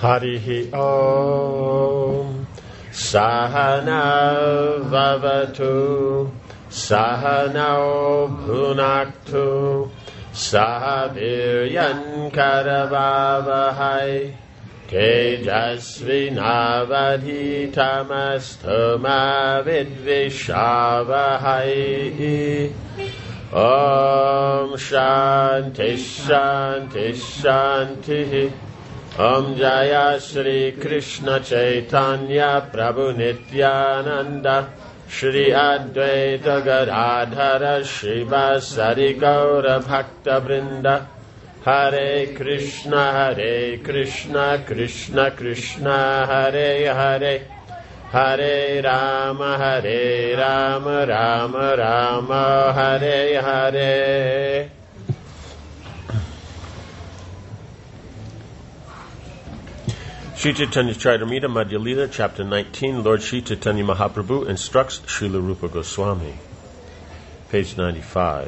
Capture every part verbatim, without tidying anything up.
Harihi Om. Sahana Vavatu. Sahano Bhunaktu. Sahaviryan Karavavahai. Tejasvi Navadhitamastu Vidvishavahai. Om Shanti Shanti Shanti. Om Jaya Shri Krishna Chaitanya Prabhu Nityananda Shri Advaita Gadadhara Shivasari Gaura Bhakta Vrinda. Hare Krishna Hare Krishna Krishna Krishna Hare Hare Hare Rama Hare Rama Rama Rama Hare Hare. Sri Chaitanya Charitamrita Madhya Lila, Chapter nineteen, Lord Sri Chaitanya Mahaprabhu instructs Srila Rupa Goswami. Page ninety-five.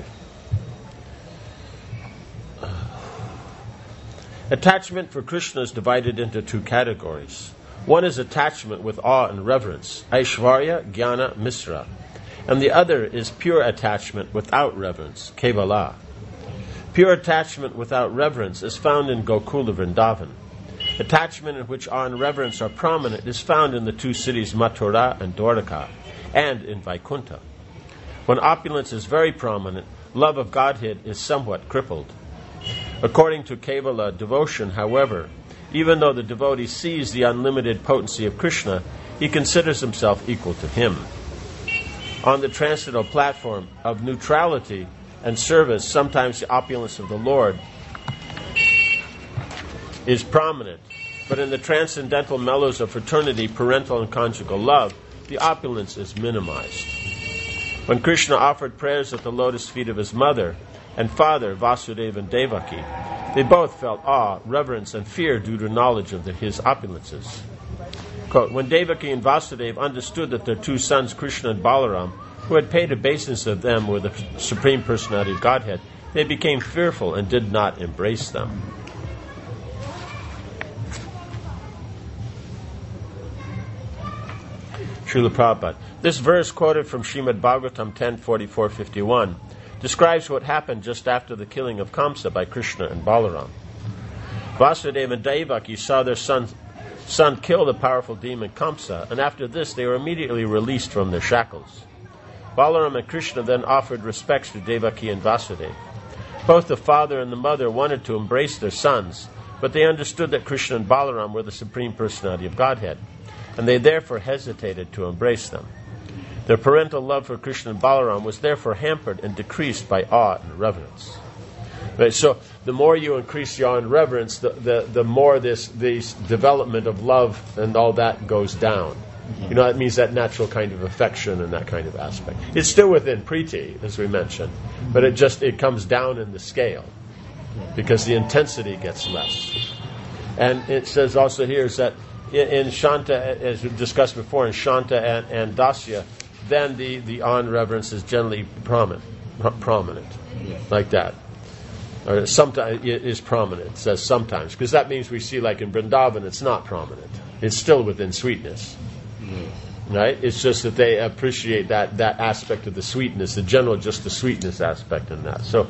Attachment for Krishna is divided into two categories. One is attachment with awe and reverence, Aishvarya, Jnana, Misra. And the other is pure attachment without reverence, Kevala. Pure attachment without reverence is found in Gokula Vrindavan. Attachment in which awe and reverence are prominent is found in the two cities Mathura and Dwaraka, and in Vaikuntha. When opulence is very prominent, love of Godhead is somewhat crippled. According to Kevala devotion, however, even though the devotee sees the unlimited potency of Krishna, he considers himself equal to him. On the transcendental platform of neutrality and service, sometimes the opulence of the Lord is prominent, but in the transcendental mellows of fraternity, parental and conjugal love, the opulence is minimized. When Krishna offered prayers at the lotus feet of his mother and father, Vasudeva and Devaki, they both felt awe, reverence, and fear due to knowledge of the, his opulences. Quote, when Devaki and Vasudeva understood that their two sons, Krishna and Balaram, who had paid obeisance of them with the Supreme Personality of Godhead, they became fearful and did not embrace them. Srila Prabhupada. This verse, quoted from Srimad Bhagavatam ten forty-four fifty-one, describes what happened just after the killing of Kamsa by Krishna and Balaram. Vasudeva and Devaki saw their son, son kill the powerful demon Kamsa, and after this they were immediately released from their shackles. Balaram and Krishna then offered respects to Devaki and Vasudeva. Both the father and the mother wanted to embrace their sons, but they understood that Krishna and Balaram were the Supreme Personality of Godhead, and they therefore hesitated to embrace them. Their parental love for Krishna and Balaram was therefore hampered and decreased by awe and reverence. Right, so the more you increase the awe and reverence, the, the, the more this, this development of love and all that goes down. You know, that means that natural kind of affection and that kind of aspect. It's still within Priti, as we mentioned, but it just it comes down in the scale because the intensity gets less. And it says also here is that in, in Shanta, as we discussed before, in Shanta and, and Dasya, then the, the awe and reverence is generally prominent, prominent like that. Or sometimes it is prominent, it says sometimes, because that means we see like in Vrindavan it's not prominent. It's still within sweetness. Yes. Right? It's just that they appreciate that, that aspect of the sweetness, the general just the sweetness aspect in that. So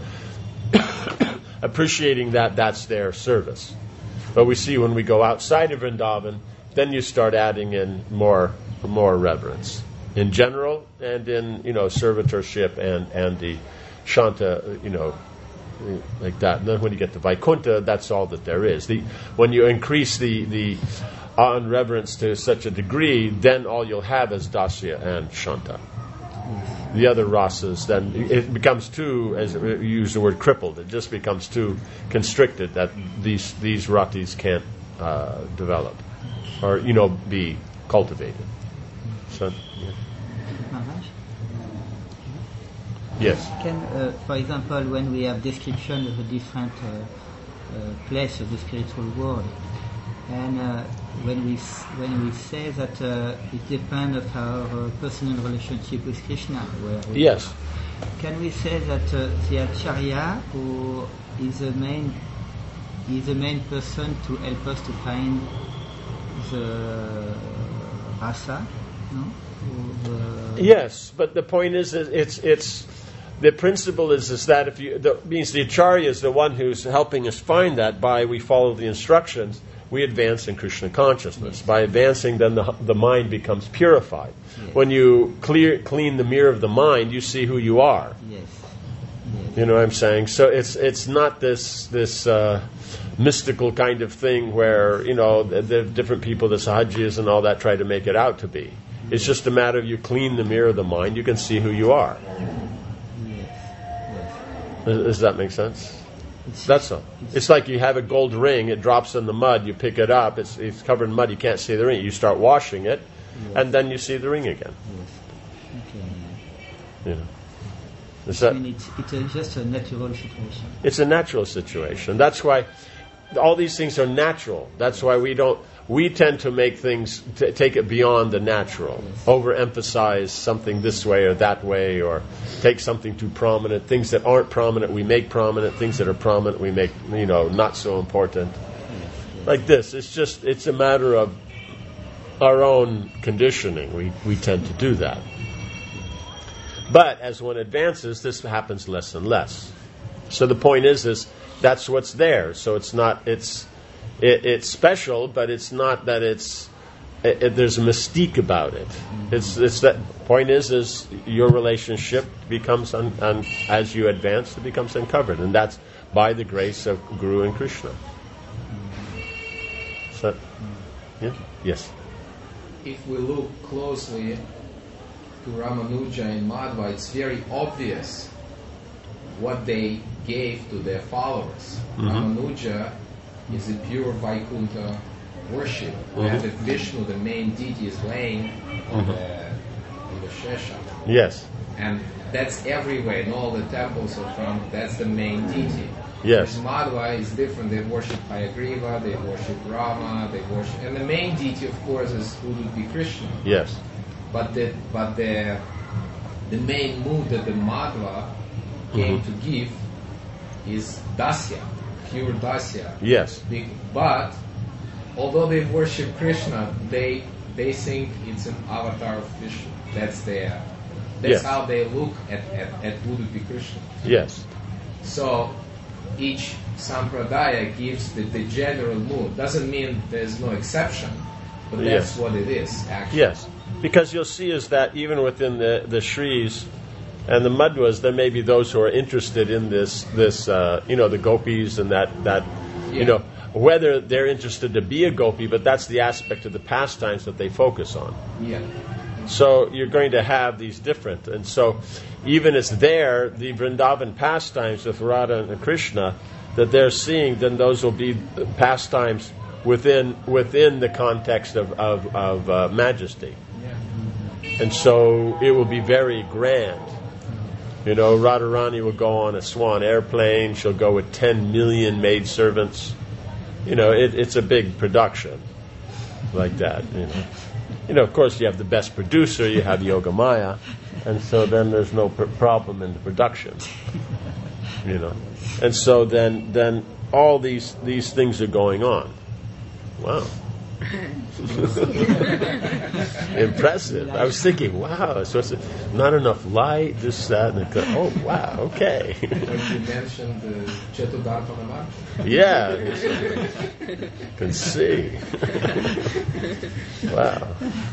appreciating that, that's their service. But we see when we go outside of Vrindavan, then you start adding in more more reverence. In general and in, you know, servitorship and, and the Shanta, you know, like that. And then when you get to Vaikuntha, that's all that there is. The, when you increase the, the awe and reverence to such a degree, then all you'll have is Dasya and Shanta. The other rasas, then it becomes too, as we use the word crippled, it just becomes too constricted that these these ratis can't uh, develop or, you know, be cultivated. So, yeah. Yes. Can, uh, for example, when we have description of the different uh, uh, places of the spiritual world, and uh, when we when we say that uh, it depends on our uh, personal relationship with Krishna, where we yes, can we say that uh, the Acharya, who is the main is the main person to help us to find the rasa, no? Or the Yes, but the point is, that it's it's the principle is is that if you the, means the acharya is the one who's helping us find that by we follow the instructions, we advance in Krishna consciousness. By advancing, then the the mind becomes purified. Yes. When you clear clean the mirror of the mind, you see who you are. Yes. Yes. You know what I'm saying? So it's it's not this this uh, mystical kind of thing where, you know, the, the different people, the sahajis and all that, try to make it out to be. It's just a matter of you clean the mirror of the mind, you can see who you are. Yes. Yes. Does, does that make sense? It's, That's all. It's like you have a gold ring, it drops in the mud, you pick it up, it's, it's covered in mud, you can't see the ring. You start washing it, yes. and then you see the ring again. Yes. Okay. You know. Is I that, mean, it's, it's a, just a natural situation. it's a natural situation. That's why all these things are natural. That's why we don't, we tend to make things, t- take it beyond the natural. Yes. Overemphasize something this way or that way, or take something too prominent. Things that aren't prominent, we make prominent. Things that are prominent, we make, you know, not so important. Yes, yes. Like this. It's just, it's a matter of our own conditioning. We, we tend to do that. But as one advances, this happens less and less. So the point is, is that's what's there. So it's not, it's, it, it's special, but it's not that it's, it, it, there's a mystique about it. It's, it's that point is, is your relationship becomes, un, un, as you advance, it becomes uncovered. And that's by the grace of Guru and Krishna. So, yeah? Yes. If we look closely to Ramanuja and Madhva, it's very obvious what they gave to their followers. Mm-hmm. Ramanuja is a pure Vaikuntha worship, where Mm-hmm. the Vishnu, the main deity, is laying on Mm-hmm. the, on the Shesha. Yes. And that's everywhere, in all the temples of Ram, that's the main deity. Yes. Madhva is different. They worship Hayagriva, they worship Rama, they worship... And the main deity, of course, is who would be Krishna. Yes. But the but the the main mood that the Madhva came Mhm. to give is Dasya, pure Dasya. Yes. Be- But although they worship Krishna, they they think it's an avatar of Vishnu. That's their that's Yes. how they look at at, at Udupi Krishna. Yes. So each sampradaya gives the, the general mood. Doesn't mean there's no exception, but that's Yes. what it is actually. Yes, because you'll see is that even within the, the Shris and the Madhvas, there may be those who are interested in this, this uh, you know, the gopis and that, that Yeah. you know, whether they're interested to be a gopi, but that's the aspect of the pastimes that they focus on. Yeah. So you're going to have these different. And so even as there, the Vrindavan pastimes with Radha and Krishna, that they're seeing, then those will be pastimes within within the context of, of, of uh, majesty. Yeah. And so it will be very grand. You know, Radharani will go on a swan airplane. She'll go with ten million maidservants. You know, it, it's a big production like that, you know. You know, of course, you have the best producer, you have Yogamaya, and so then there's no pr- problem in the production, you know. And so then, then all these these things are going on. Wow. Impressive. I was thinking, wow, so it's not enough light, this, that, and the, oh, wow, okay. But you mentioned the Chetudarpana Mark. Yeah, you can see. Wow.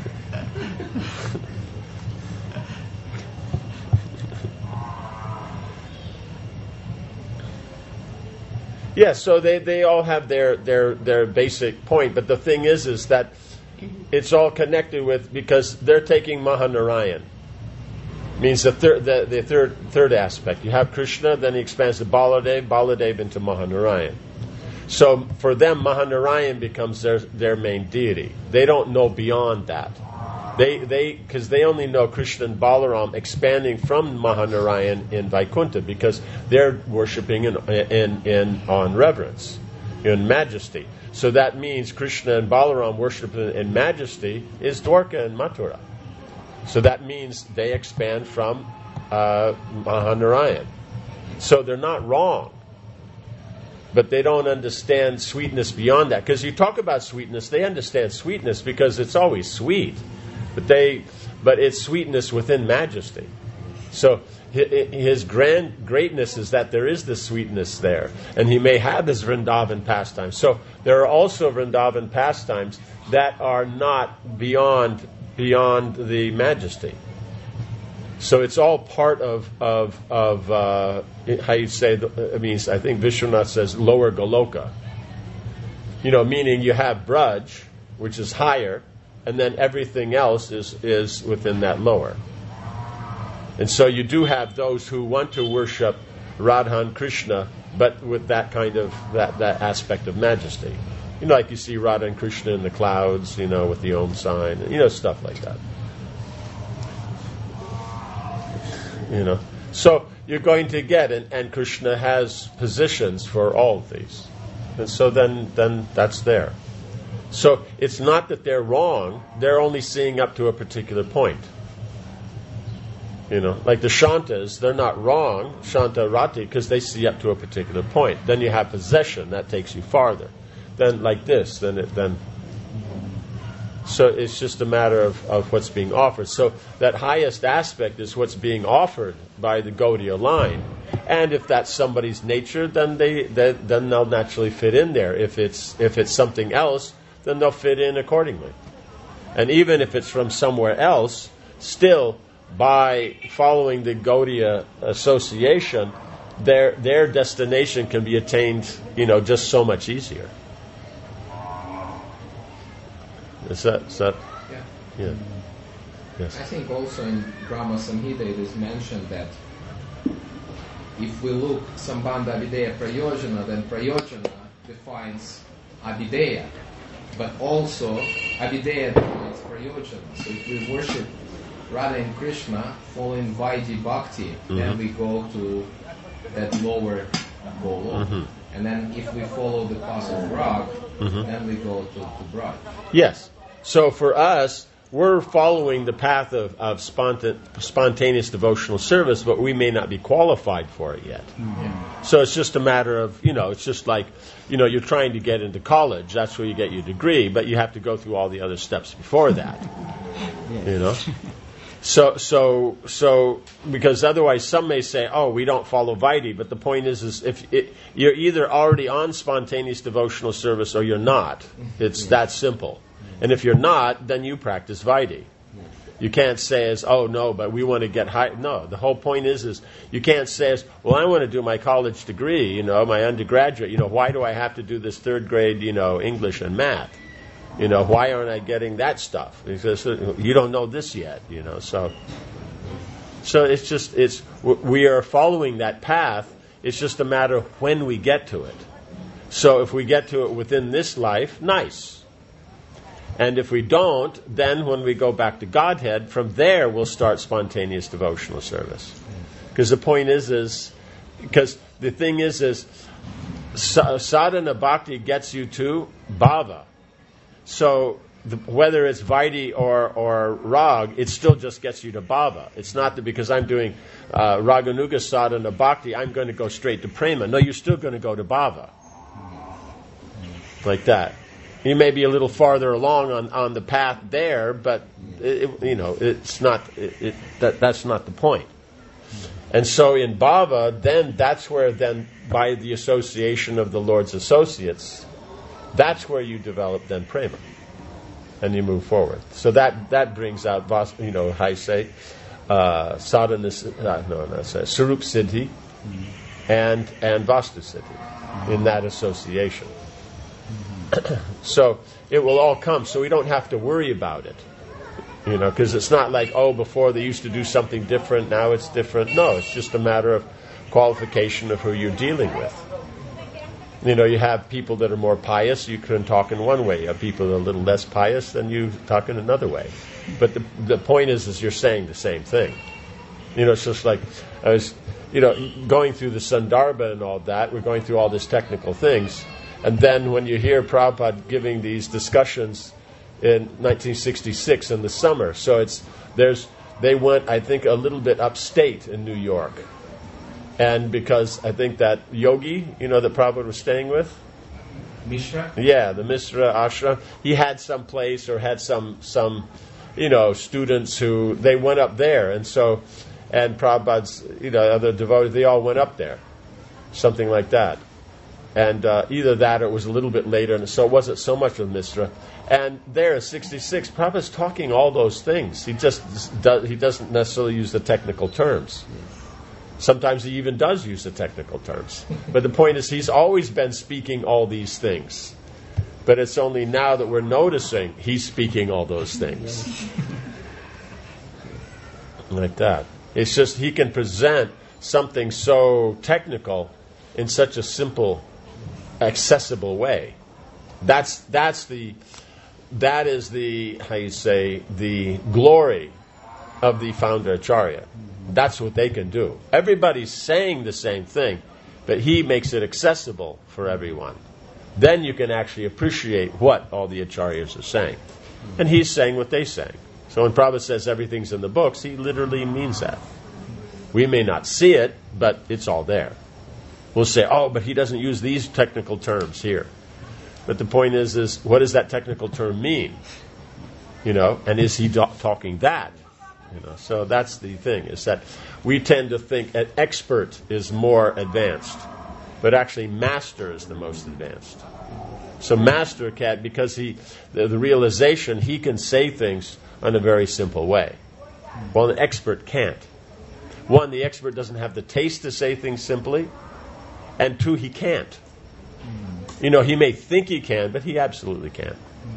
Yeah, so they, they all have their, their, their basic point, but the thing is is that it's all connected with, because they're taking Mahanarayan. Means the third the, the third third aspect. You have Krishna, then he expands to Baladev, Baladev into Mahanarayan. So for them, Mahanarayan becomes their their main deity. They don't know beyond that. They they because they only know Krishna and Balaram expanding from Mahanarayan in Vaikuntha, because they're worshiping in in, in on reverence, in majesty. So that means Krishna and Balaram worship in, in majesty is Dwarka and Mathura. So that means they expand from uh, Mahanarayan. So they're not wrong. but they don't understand sweetness beyond that. Because you talk about sweetness, they understand sweetness because it's always sweet, but they, but it's sweetness within majesty. So his grand greatness is that there is this sweetness there, and he may have his Vrindavan pastimes. So there are also Vrindavan pastimes that are not beyond beyond the majesty. So it's all part of of of uh, how you say. I mean, I think Vishwanath says lower Goloka. You know, meaning you have Braj, which is higher, and then everything else is is within that lower. And so you do have those who want to worship Radha and Krishna, but with that kind of that, that aspect of majesty. You know, like you see Radha and Krishna in the clouds, you know, with the Om sign, you know, stuff like that. You know, so you're going to get, and, and Krishna has positions for all of these, and so then then that's there. So it's not that they're wrong; they're only seeing up to a particular point. You know, like the Shantas, they're not wrong, Shanta Rati, because they see up to a particular point. Then you have possession, that takes you farther. Then like this, then it then. So it's just a matter of, of what's being offered. So that highest aspect is what's being offered by the Gaudiya line. And if that's somebody's nature, then they, they then they'll naturally fit in there. If it's if it's something else, then they'll fit in accordingly. And even if it's from somewhere else, still, by following the Gaudiya association, their their destination can be attained, you know, just so much easier. Is that, is that yeah. yeah. Yes. I think also in Brahma Samhita it is mentioned that if we look Sambandha Abideya Prayojana, then Prayojana defines Abideya, but also Abideya defines Prayojana. So if we worship Radha and Krishna following Vaidhi Bhakti, mm-hmm. then we go to that lower Golo. Mm-hmm. And then if we follow the path of Rag, mm-hmm. then we go to, to Braj. Yes. So for us, we're following the path of, of sponta- spontaneous devotional service, but we may not be qualified for it yet. Mm-hmm. So it's just a matter of, you know, it's just like, you know, you're trying to get into college. That's where you get your degree, but you have to go through all the other steps before that. Yes. You know? So, so, so, because otherwise some may say, oh, we don't follow Vaidhi, but the point is, is if it, you're either already on spontaneous devotional service or you're not. It's that simple. And if you're not, then you practice Vaidhi. You can't say as, oh, no, but we want to get high. No, the whole point is, is you can't say as, well, I want to do my college degree, you know, my undergraduate, you know, why do I have to do this third grade, you know, English and math? You know, why aren't I getting that stuff? Because you don't know this yet, you know. So, so it's just it's we are following that path. It's just a matter of when we get to it. So if we get to it within this life, nice. And if we don't, then when we go back to Godhead, from there we'll start spontaneous devotional service. Because the point is, is because the thing is, is sadhana bhakti gets you to bhava. So the, whether it's Vaidhi or, or Rag, it still just gets you to Bhava. It's not that because I'm doing uh, Raganuga Sadhana Bhakti, I'm going to go straight to Prema. No, you're still going to go to Bhava. Like that. You may be a little farther along on, on the path there, but it, it, you know it's not. It, it, that that's not the point. And so in Bhava, then that's where then by the association of the Lord's associates, that's where you develop then prema, and you move forward. So that that brings out, you know, how you say, uh, sadhana, uh, no, no, sorry, Sarup Siddhi, mm-hmm. and and Vastu Siddhi mm-hmm. in that association. Mm-hmm. So it will all come. So we don't have to worry about it, you know, because it's not like, oh, before they used to do something different, now it's different. No, it's just a matter of qualification of who you're dealing with. You know, you have people that are more pious, you can talk in one way. You have people that are a little less pious, then you talk in another way. But the the point is, is you're saying the same thing. You know, it's just like, I was, you know, going through the Sandarbha and all that, we're going through all these technical things, and then when you hear Prabhupada giving these discussions in nineteen sixty-six in the summer, so it's, there's, they went, I think, a little bit upstate in New York. And because I think that yogi, you know, that Prabhupada was staying with, Mishra? yeah, the Mishra ashram, he had some place or had some, some, you know, students who, they went up there. And so, and Prabhupada's, you know, other devotees, they all went up there. Something like that. And uh, either that or it was a little bit later, and so it wasn't so much with Mishra. And there, sixty-six, Prabhupada's talking all those things. He just does, he doesn't necessarily use the technical terms. Sometimes he even does use the technical terms. But the point is, he's always been speaking all these things. But it's only now that we're noticing he's speaking all those things. Like that. It's just he can present something so technical in such a simple, accessible way. That's that's the that is the how you say the glory of the founder Acharya. That's what they can do. Everybody's saying the same thing, but he makes it accessible for everyone. Then you can actually appreciate what all the Acharyas are saying. And he's saying what they say. So when Prabhupada says everything's in the books, he literally means that. We may not see it, but it's all there. We'll say, oh, but he doesn't use these technical terms here. But the point is, is what does that technical term mean? You know, and is he do- talking that? You know, so that's the thing, is that we tend to think an expert is more advanced, but actually master is the most advanced. So master can, because he, the, the realization, he can say things in a very simple way. Well, an expert can't. One, the expert doesn't have the taste to say things simply, and two, he can't. You know, he may think he can, but he absolutely can't.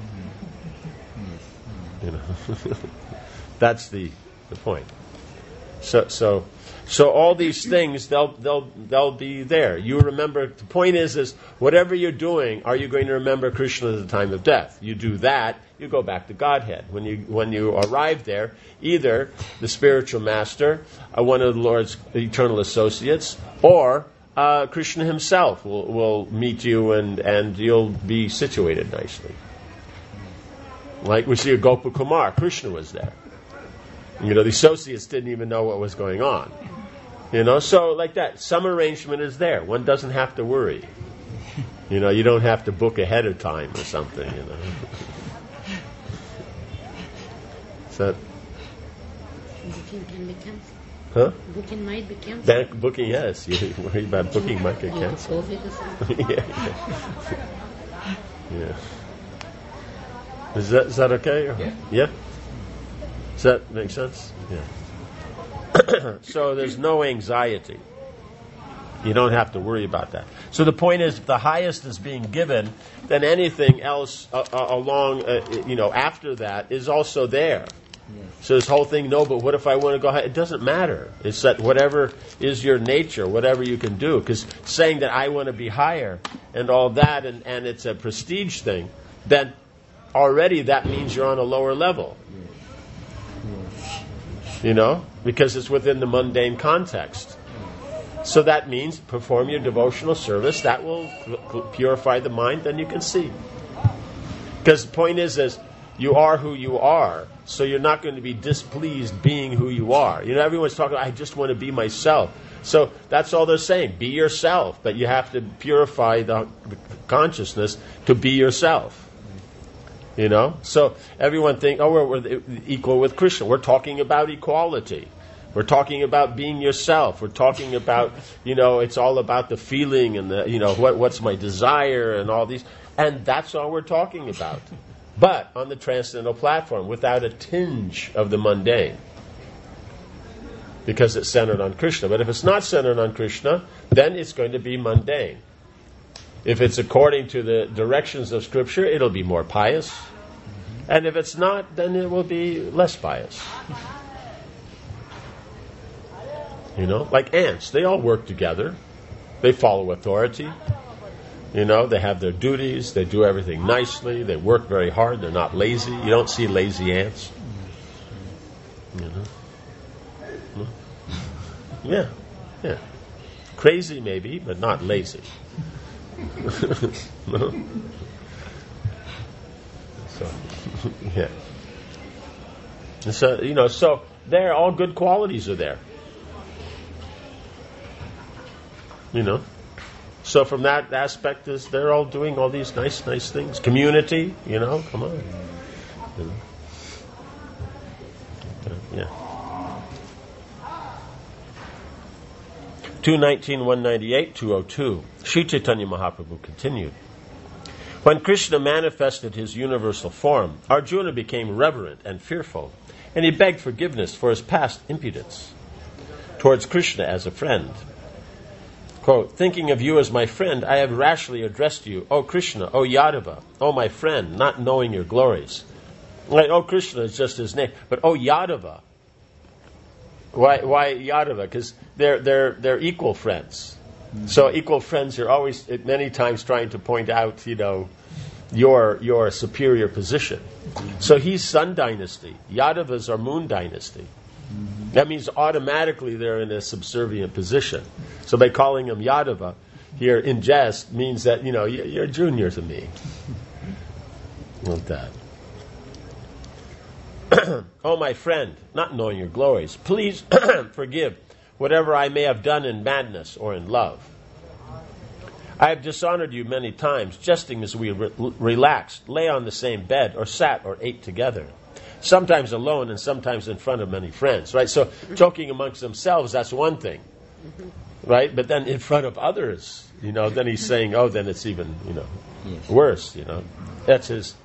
You know, that's the the point. So, so, so all these things, they'll they'll they'll be there. You remember. The point is, is whatever you're doing, are you going to remember Krishna at the time of death? You do that, you go back to Godhead. When you when you arrive there, either the spiritual master, uh, one of the Lord's eternal associates, or uh, Krishna himself will will meet you, and and you'll be situated nicely. Like we see a Gopakumar, Krishna was there. You know, the associates didn't even know what was going on. You know, so like that, some arrangement is there. One doesn't have to worry. You know, you don't have to book ahead of time or something, you know. So, booking can be cancelled. huh? Booking might be cancelled. Bank booking, yes. You worry about booking might get Due to canceled. COVID or something. yeah, yeah. Yeah. Is that is that okay? Yeah. Yeah? Does that make sense? Yeah. So there's no anxiety. You don't have to worry about that. So the point is, if the highest is being given, then anything else uh, uh, along, uh, you know, after that is also there. Yes. So this whole thing, no, but what if I want to go ahead? It doesn't matter. It's that whatever is your nature, whatever you can do. Because saying that I want to be higher and all that, and, and it's a prestige thing, then already that means you're on a lower level. You know, because it's within the mundane context. So that means perform your devotional service. That will purify the mind, then you can see. Because the point is, is you are who you are, so you're not going to be displeased being who you are. You know, everyone's talking about, I just want to be myself. So that's all they're saying, be yourself. But you have to purify the, the consciousness to be yourself. You know, so everyone think, oh, we're, we're equal with Krishna. We're talking about equality. We're talking about being yourself. We're talking about, you know, it's all about the feeling and the, you know, what what's my desire and all these, and that's all we're talking about. But on the transcendental platform, without a tinge of the mundane, because it's centered on Krishna. But if it's not centered on Krishna, then it's going to be mundane. If it's according to the directions of Scripture, it'll be more pious. And if it's not, then it will be less pious. You know, like ants, they all work together. They follow authority. You know, they have their duties. They do everything nicely. They work very hard. They're not lazy. You don't see lazy ants. You know? Yeah, yeah. Crazy maybe, but not lazy. No? So, yeah. So, you know, so there, all good qualities are there. You know? So from that aspect, is they're all doing all these nice, nice things. Community, you know, come on. You know? Yeah. two nineteen, one ninety-eight, two oh two. Sri Chaitanya Mahaprabhu continued. When Krishna manifested his universal form, Arjuna became reverent and fearful, and he begged forgiveness for his past impudence towards Krishna as a friend. Quote, thinking of you as my friend, I have rashly addressed you, O Krishna, O Yadava, O my friend, not knowing your glories. Like, O Krishna is just his name, but O Yadava. Why, why Yadava? Because they're they're they're equal friends. Mm-hmm. So equal friends are always many times trying to point out, you know, your your superior position. Mm-hmm. So he's Sun Dynasty. Yadavas are Moon Dynasty. Mm-hmm. That means automatically they're in a subservient position. So by calling him Yadava here in jest means that, you know, you're junior to me. Like that. Oh, my friend, not knowing your glories, please forgive whatever I may have done in madness or in love. I have dishonored you many times, jesting as we re- relaxed, lay on the same bed, or sat or ate together. Sometimes alone and sometimes in front of many friends, right? So joking amongst themselves, that's one thing, right? But then in front of others, you know, then he's saying, oh, then it's even, you know, yes. worse, you know. That's his...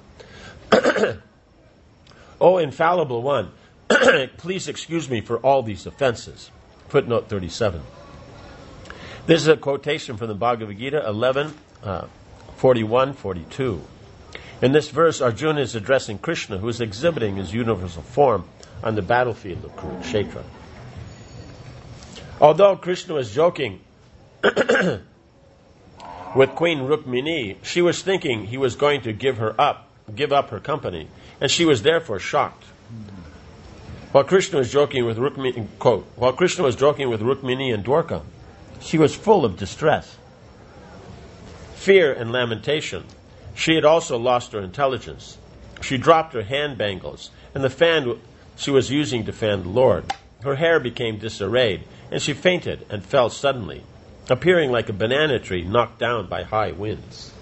Oh, infallible one, please excuse me for all these offenses. Footnote thirty-seven. This is a quotation from the Bhagavad Gita eleven, uh, forty-one, forty-two. In this verse, Arjuna is addressing Krishna, who is exhibiting his universal form on the battlefield of Kurukshetra. Although Krishna was joking with Queen Rukmini, she was thinking he was going to give her up, give up her company, and she was therefore shocked. While Krishna was joking with Rukmini, quote, while Krishna was joking with Rukmini and Dwarka, she was full of distress, fear, and lamentation. She had also lost her intelligence. She dropped her hand bangles and the fan she was using to fan the Lord. Her hair became disarrayed, and she fainted and fell suddenly, appearing like a banana tree knocked down by high winds.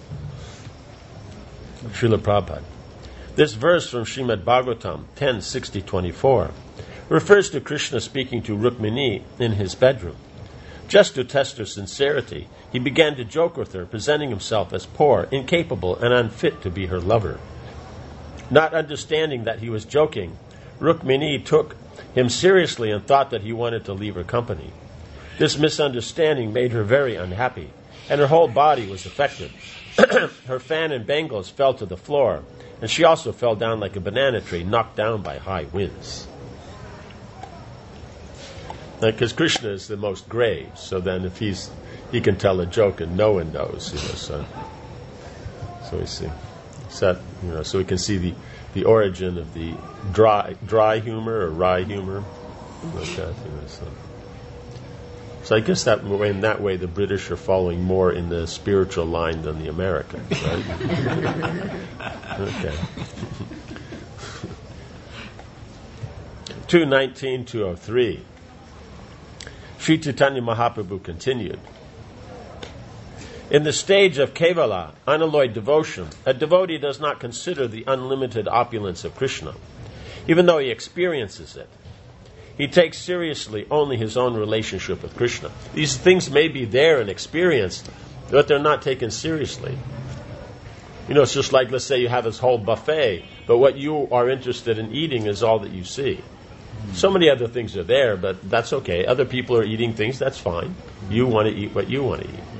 Srila Prabhupada. This verse from Srimad Bhagavatam ten sixty twenty-four refers to Krishna speaking to Rukmini in his bedroom. Just to test her sincerity, he began to joke with her, presenting himself as poor, incapable, and unfit to be her lover. Not understanding that he was joking, Rukmini took him seriously and thought that he wanted to leave her company. This misunderstanding made her very unhappy, and her whole body was affected. Her fan and bangles fell to the floor, and she also fell down like a banana tree knocked down by high winds. Because Krishna is the most grave, so then if he's he can tell a joke and no one knows, you know. So, so we see, so that, you know, so we can see the, the origin of the dry dry humor or wry humor, like that, you know. So, so I guess that way, in that way, the British are following more in the spiritual line than the Americans, right? Okay. two nineteen, two oh three. Sri Chaitanya Mahaprabhu continued. In the stage of Kevala, unalloyed devotion, a devotee does not consider the unlimited opulence of Krishna, even though he experiences it. He takes seriously only his own relationship with Krishna. These things may be there and experienced, but they're not taken seriously. You know, it's just like, let's say you have this whole buffet, but what you are interested in eating is all that you see. So many other things are there, but that's okay. Other people are eating things, that's fine. You want to eat what you want to eat.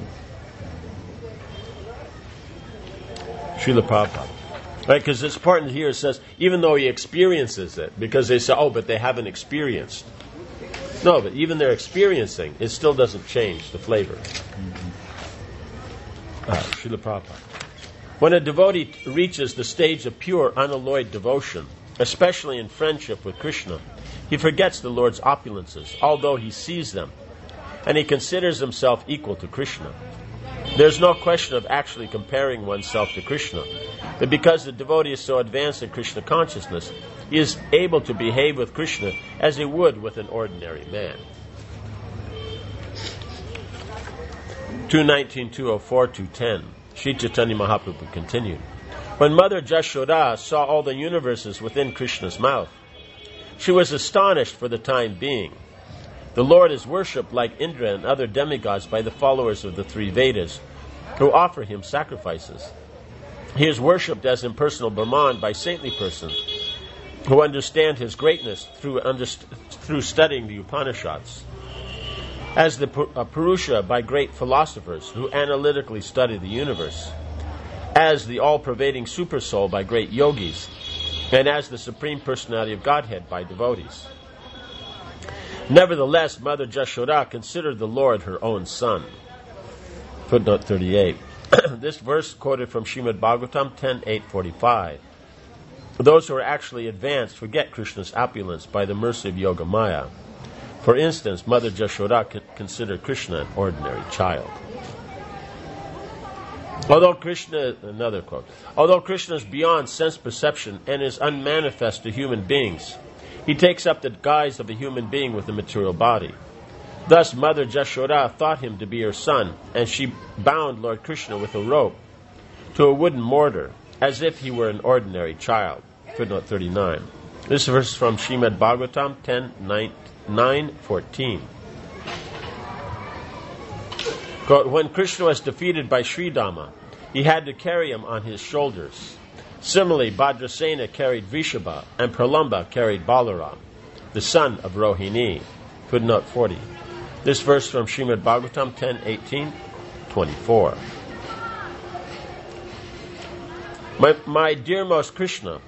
Srila Prabhupada. Right, because it's important here, it says, even though he experiences it, because they say, oh, but they haven't experienced. No, but even their experiencing, it still doesn't change the flavor. Uh, Srila Prabhupada. When a devotee reaches the stage of pure, unalloyed devotion, especially in friendship with Krishna, he forgets the Lord's opulences, although he sees them, and he considers himself equal to Krishna. There's no question of actually comparing oneself to Krishna, but because the devotee is so advanced in Krishna consciousness, he is able to behave with Krishna as he would with an ordinary man. two nineteen, two oh four, two ten. Sri Chaitanya Mahaprabhu continued. When Mother Jashoda saw all the universes within Krishna's mouth, she was astonished for the time being. The Lord is worshipped like Indra and other demigods by the followers of the three Vedas, who offer him sacrifices. He is worshipped as impersonal Brahman by saintly persons who understand his greatness through, underst- through studying the Upanishads. As the uh, Purusha by great philosophers who analytically study the universe. As the all-pervading Supersoul by great yogis. And as the Supreme Personality of Godhead by devotees. Nevertheless, Mother Jashoda considered the Lord her own son. Footnote thirty-eight. This verse quoted from Srimad Bhagavatam ten eight forty-five. Those who are actually advanced forget Krishna's opulence by the mercy of Yoga Maya. For instance, Mother Jashoda con- considered Krishna an ordinary child. Although Krishna, another quote, although Krishna is beyond sense perception and is unmanifest to human beings, he takes up the guise of a human being with a material body. Thus, Mother Jashoda thought him to be her son, and she bound Lord Krishna with a rope to a wooden mortar, as if he were an ordinary child. Footnote thirty-nine. This verse is from Srimad Bhagavatam ten nine fourteen. When Krishna was defeated by Sridama, he had to carry him on his shoulders. Similarly, Bhadrasena carried Vrishabha, and Pralamba carried Balaram, the son of Rohini. Footnote forty. This verse from Srimad Bhagavatam ten eighteen twenty-four. My, my dearmost Krishna,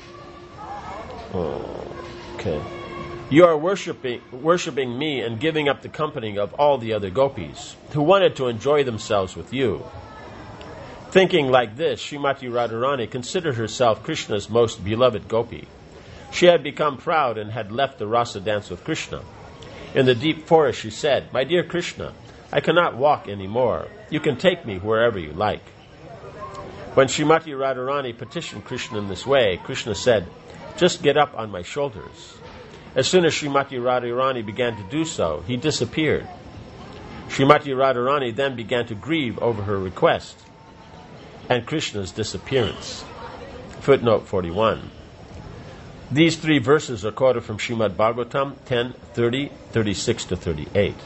oh, okay, you are worshipping, worshipping me and giving up the company of all the other gopis who wanted to enjoy themselves with you. Thinking like this, Srimati Radharani considered herself Krishna's most beloved gopi. She had become proud and had left the rasa dance with Krishna. In the deep forest she said, "My dear Krishna, I cannot walk any more. You can take me wherever you like." When Srimati Radharani petitioned Krishna in this way, Krishna said, "Just get up on my shoulders." As soon as Srimati Radharani began to do so, he disappeared. Srimati Radharani then began to grieve over her request and Krishna's disappearance. Footnote forty-one. These three verses are quoted from Srimad Bhagavatam ten thirty, thirty-six to thirty-eight.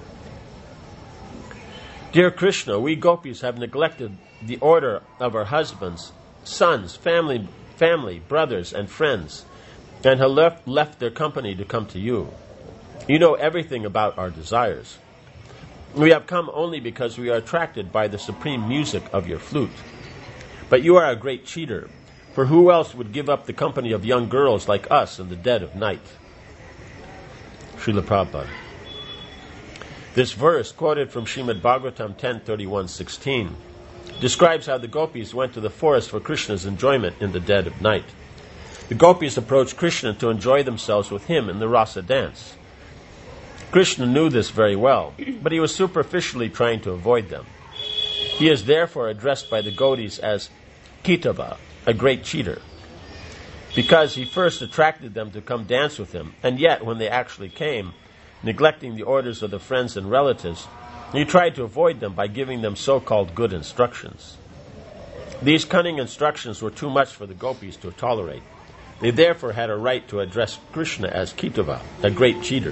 Dear Krishna, we gopis have neglected the order of our husbands, sons, family, family, brothers, and friends, and have left, left their company to come to you. You know everything about our desires. We have come only because we are attracted by the supreme music of your flute. But you are a great cheater, for who else would give up the company of young girls like us in the dead of night? Srila Prabhupada. This verse, quoted from Srimad Bhagavatam ten thirty-one sixteen, describes how the gopis went to the forest for Krishna's enjoyment in the dead of night. The gopis approached Krishna to enjoy themselves with him in the rasa dance. Krishna knew this very well, but he was superficially trying to avoid them. He is therefore addressed by the gopis as Kitava, a great cheater, because he first attracted them to come dance with him, and yet when they actually came, neglecting the orders of the friends and relatives, he tried to avoid them by giving them so-called good instructions. These cunning instructions were too much for the gopis to tolerate. They therefore had a right to address Krishna as Kitava, a great cheater.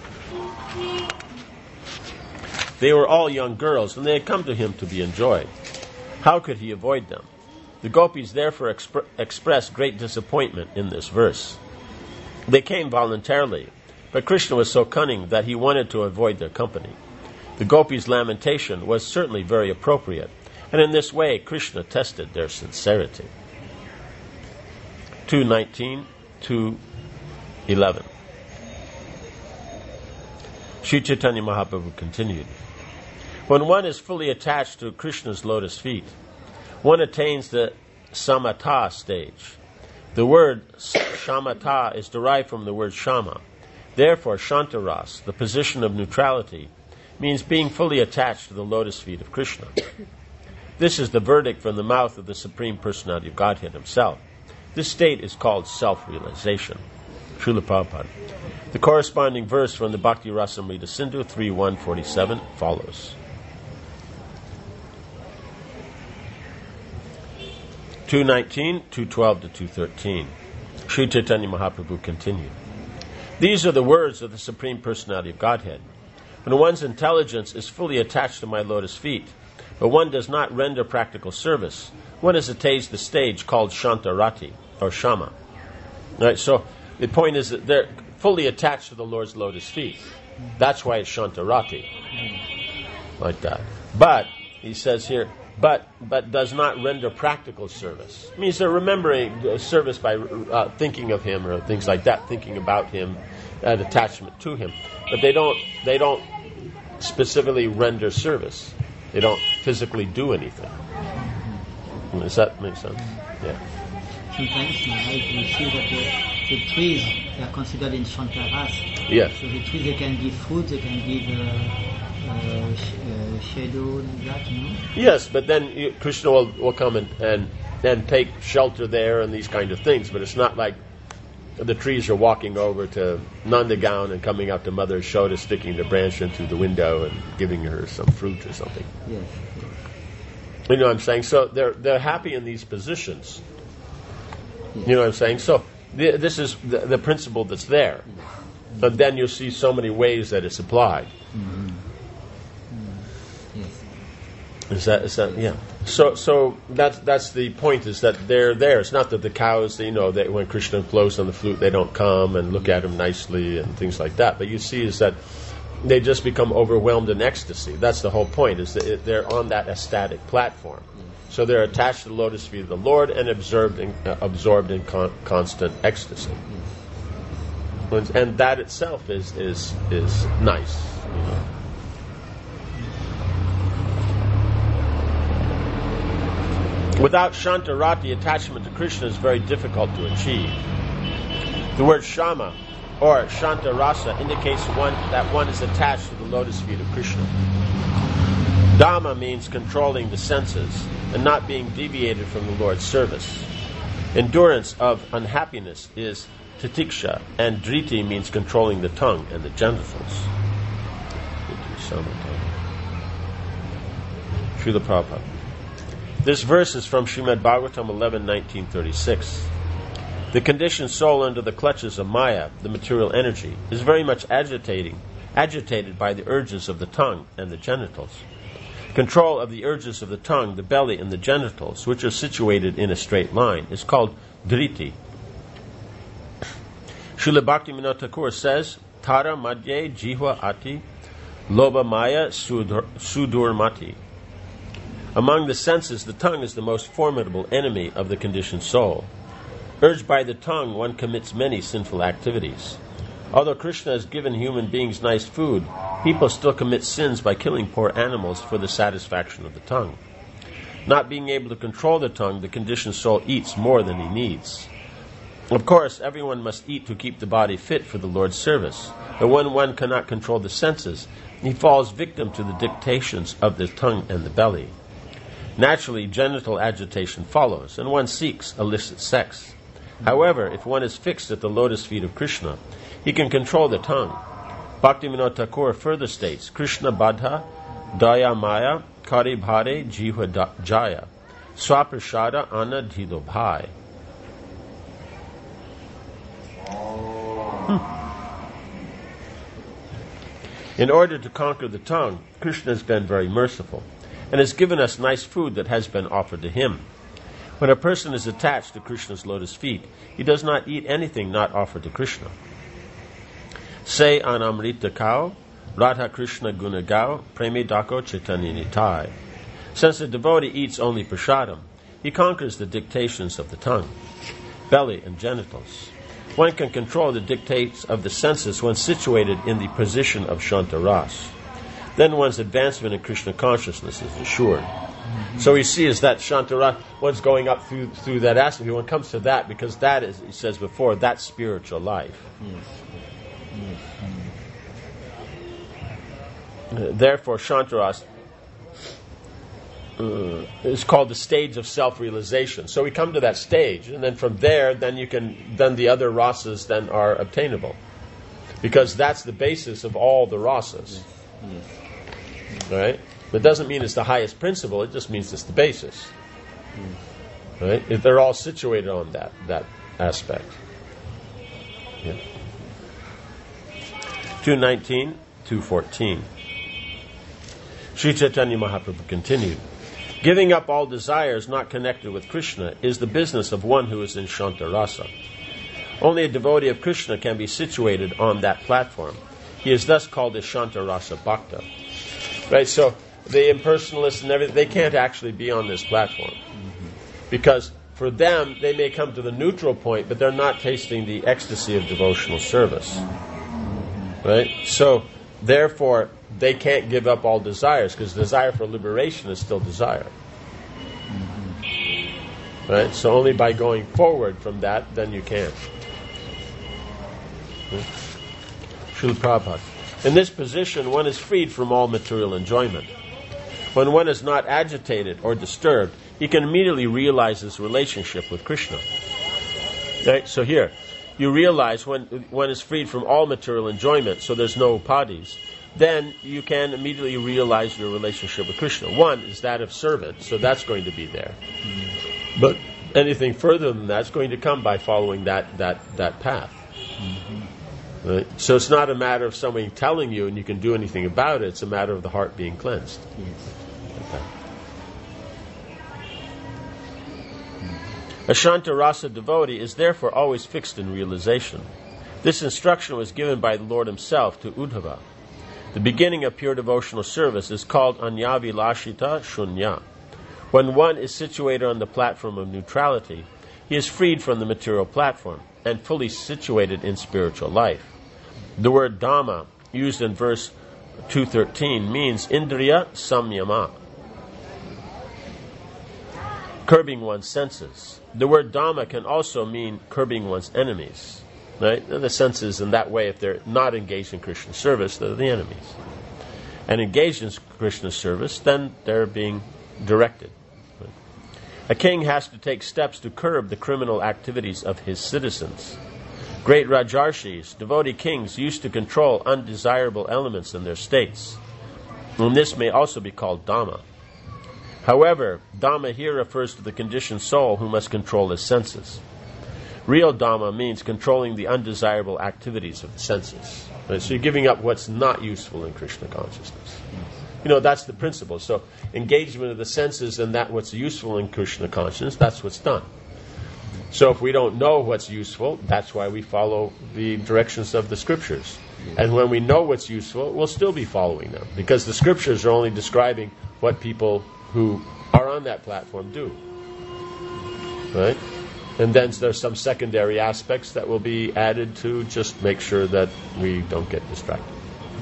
They were all young girls, and they had come to him to be enjoyed. How could he avoid them? The gopis therefore exp- expressed great disappointment in this verse. They came voluntarily, but Krishna was so cunning that he wanted to avoid their company. The gopis' lamentation was certainly very appropriate, and in this way Krishna tested their sincerity. two nineteen, two eleven. Sri Chaitanya Mahaprabhu continued. When one is fully attached to Krishna's lotus feet, one attains the samatha stage. The word shamatha is derived from the word shama. Therefore, shantaras, the position of neutrality, means being fully attached to the lotus feet of Krishna. This is the verdict from the mouth of the Supreme Personality of Godhead himself. This state is called self-realization. Srila Prabhupada. The corresponding verse from the Bhakti Rasamrita Sindhu three one forty-seven follows. two nineteen, two twelve to two thirteen. Sri Chaitanya Mahaprabhu continued. These are the words of the Supreme Personality of Godhead. When one's intelligence is fully attached to my lotus feet, but one does not render practical service, one has attained the stage called Shantarati, or Shama. Right, so the point is that they're fully attached to the Lord's lotus feet. That's why it's Shantarati. Like that. But, he says here, but but does not render practical service. It means they're remembering service by uh, thinking of him or things like that, thinking about him, and attachment to him. But they don't they don't specifically render service. They don't physically do anything. Does that make sense? Yeah. Sometimes we see that the, the trees are considered in Shantaras. Yes. So the trees, they can give food, they can give uh, uh, sh- uh, shadow and that, you know? Yes, but then you, Krishna will, will come and, and, and take shelter there and these kind of things, but it's not like the trees are walking over to Nandagown and coming out to Mother Yashoda, sticking the branch in through the window and giving her some fruit or something. Yes. yes. You know what I'm saying? So they're they're happy in these positions. Yes. You know what I'm saying? So the, this is the, the principle that's there. Yes. But then you'll see so many ways that it's applied. Mm-hmm. Mm-hmm. Yes. Is that, is that, yeah. So, so that's that's the point. Is that they're there. It's not that the cows, you know, that when Krishna blows on the flute, they don't come and look at him nicely and things like that. But you see, is that they just become overwhelmed in ecstasy. That's the whole point. Is that they're on that ecstatic platform. So they're attached to the lotus feet of the Lord and absorbed in, uh, absorbed in con- constant ecstasy. And, and that itself is is is nice. You know. Without Shantarati, attachment to Krishna is very difficult to achieve. The word Shama, or Shantarasa, indicates one that one is attached to the lotus feet of Krishna. Dhamma means controlling the senses and not being deviated from the Lord's service. Endurance of unhappiness is titiksha, and driti means controlling the tongue and the genitals. Srila Prabhupada. This verse is from Srimad Bhagavatam eleven, nineteen thirty-six. The conditioned soul under the clutches of Maya, the material energy, is very much agitating, agitated by the urges of the tongue and the genitals. Control of the urges of the tongue, the belly, and the genitals, which are situated in a straight line, is called driti. Srila Bhaktivinoda Thakur says, Tara madhye jihva ati, loba maya sudur, sudurmati. Among the senses, the tongue is the most formidable enemy of the conditioned soul. Urged by the tongue, one commits many sinful activities. Although Krishna has given human beings nice food, people still commit sins by killing poor animals for the satisfaction of the tongue. Not being able to control the tongue, the conditioned soul eats more than he needs. Of course, everyone must eat to keep the body fit for the Lord's service. But when one cannot control the senses, he falls victim to the dictations of the tongue and the belly. Naturally, genital agitation follows, and one seeks illicit sex. However, if one is fixed at the lotus feet of Krishna, he can control the tongue. Bhaktivinoda Thakur further states, Krishna Badha, Daya Maya, Kari Bhare, Jiva Jaya, Swaprashada Anna Dhido Bhai. In order to conquer the tongue, Krishna has been very merciful and has given us nice food that has been offered to him. When a person is attached to Krishna's lotus feet, he does not eat anything not offered to Krishna. Say on Amrita Kao, Radha Krishna Guna Gao, Premi Dako Chaitanya Nitai. Since the devotee eats only prasadam, he conquers the dictations of the tongue, belly, and genitals. One can control the dictates of the senses when situated in the position of Shantaras. Then one's advancement in Krishna consciousness is assured. Mm-hmm. So we see is that Shantara, one's going up through through that aspect. One comes to that because that is, he says before, that's spiritual life. Yes. Yes. Uh, therefore, Shantaras uh, is called the stage of self-realization. So we come to that stage, and then from there, then you can, then the other rasas then are obtainable, because that's the basis of all the rasas. Yes. Yes. Right? But it doesn't mean it's the highest principle, it just means it's the basis. Yes. Right? If they're all situated on that that aspect. Yeah. two nineteen, two fourteen. Sri Chaitanya Mahaprabhu continued, giving up all desires not connected with Krishna is the business of one who is in Shanta Rasa. Only a devotee of Krishna can be situated on that platform. He is thus called a Shanta Rasa Bhakta. Right, so the impersonalists and everything, they can't actually be on this platform. Because for them, they may come to the neutral point, but they're not tasting the ecstasy of devotional service. Right? So, therefore, they can't give up all desires, because desire for liberation is still desire. Right? So only by going forward from that, then you can. Srila Prabhupada. In this position, one is freed from all material enjoyment. When one is not agitated or disturbed, he can immediately realize his relationship with Krishna. Right? So here, you realize when one is freed from all material enjoyment, so there's no upadhis, then you can immediately realize your relationship with Krishna. One is that of servant, so that's going to be there. Mm-hmm. But anything further than that's going to come by following that that, that path. Mm-hmm. Right? So it's not a matter of somebody telling you and you can do anything about it, it's a matter of the heart being cleansed. Yes. Okay. A Shanta Rasa devotee is therefore always fixed in realization. This instruction was given by the Lord himself to Uddhava. The beginning of pure devotional service is called Anyavilashita Shunya. When one is situated on the platform of neutrality, he is freed from the material platform and fully situated in spiritual life. The word Dhamma, used in verse two thirteen, means Indriya Samyama, curbing one's senses. The word Dhamma can also mean curbing one's enemies. Right? The senses in that way, if they're not engaged in Krishna service, they're the enemies. And engaged in Krishna service, then they're being directed. Right? A king has to take steps to curb the criminal activities of his citizens. Great Rajarshis, devotee kings, used to control undesirable elements in their states. And this may also be called Dhamma. However, Dhamma here refers to the conditioned soul who must control his senses. Real Dhamma means controlling the undesirable activities of the senses. Right? So you're giving up what's not useful in Krishna consciousness. You know, that's the principle. So engagement of the senses and that what's useful in Krishna consciousness, that's what's done. So if we don't know what's useful, that's why we follow the directions of the scriptures. And when we know what's useful, we'll still be following them. Because the scriptures are only describing what people who are on that platform do. Right? And then there's some secondary aspects that will be added to just make sure that we don't get distracted.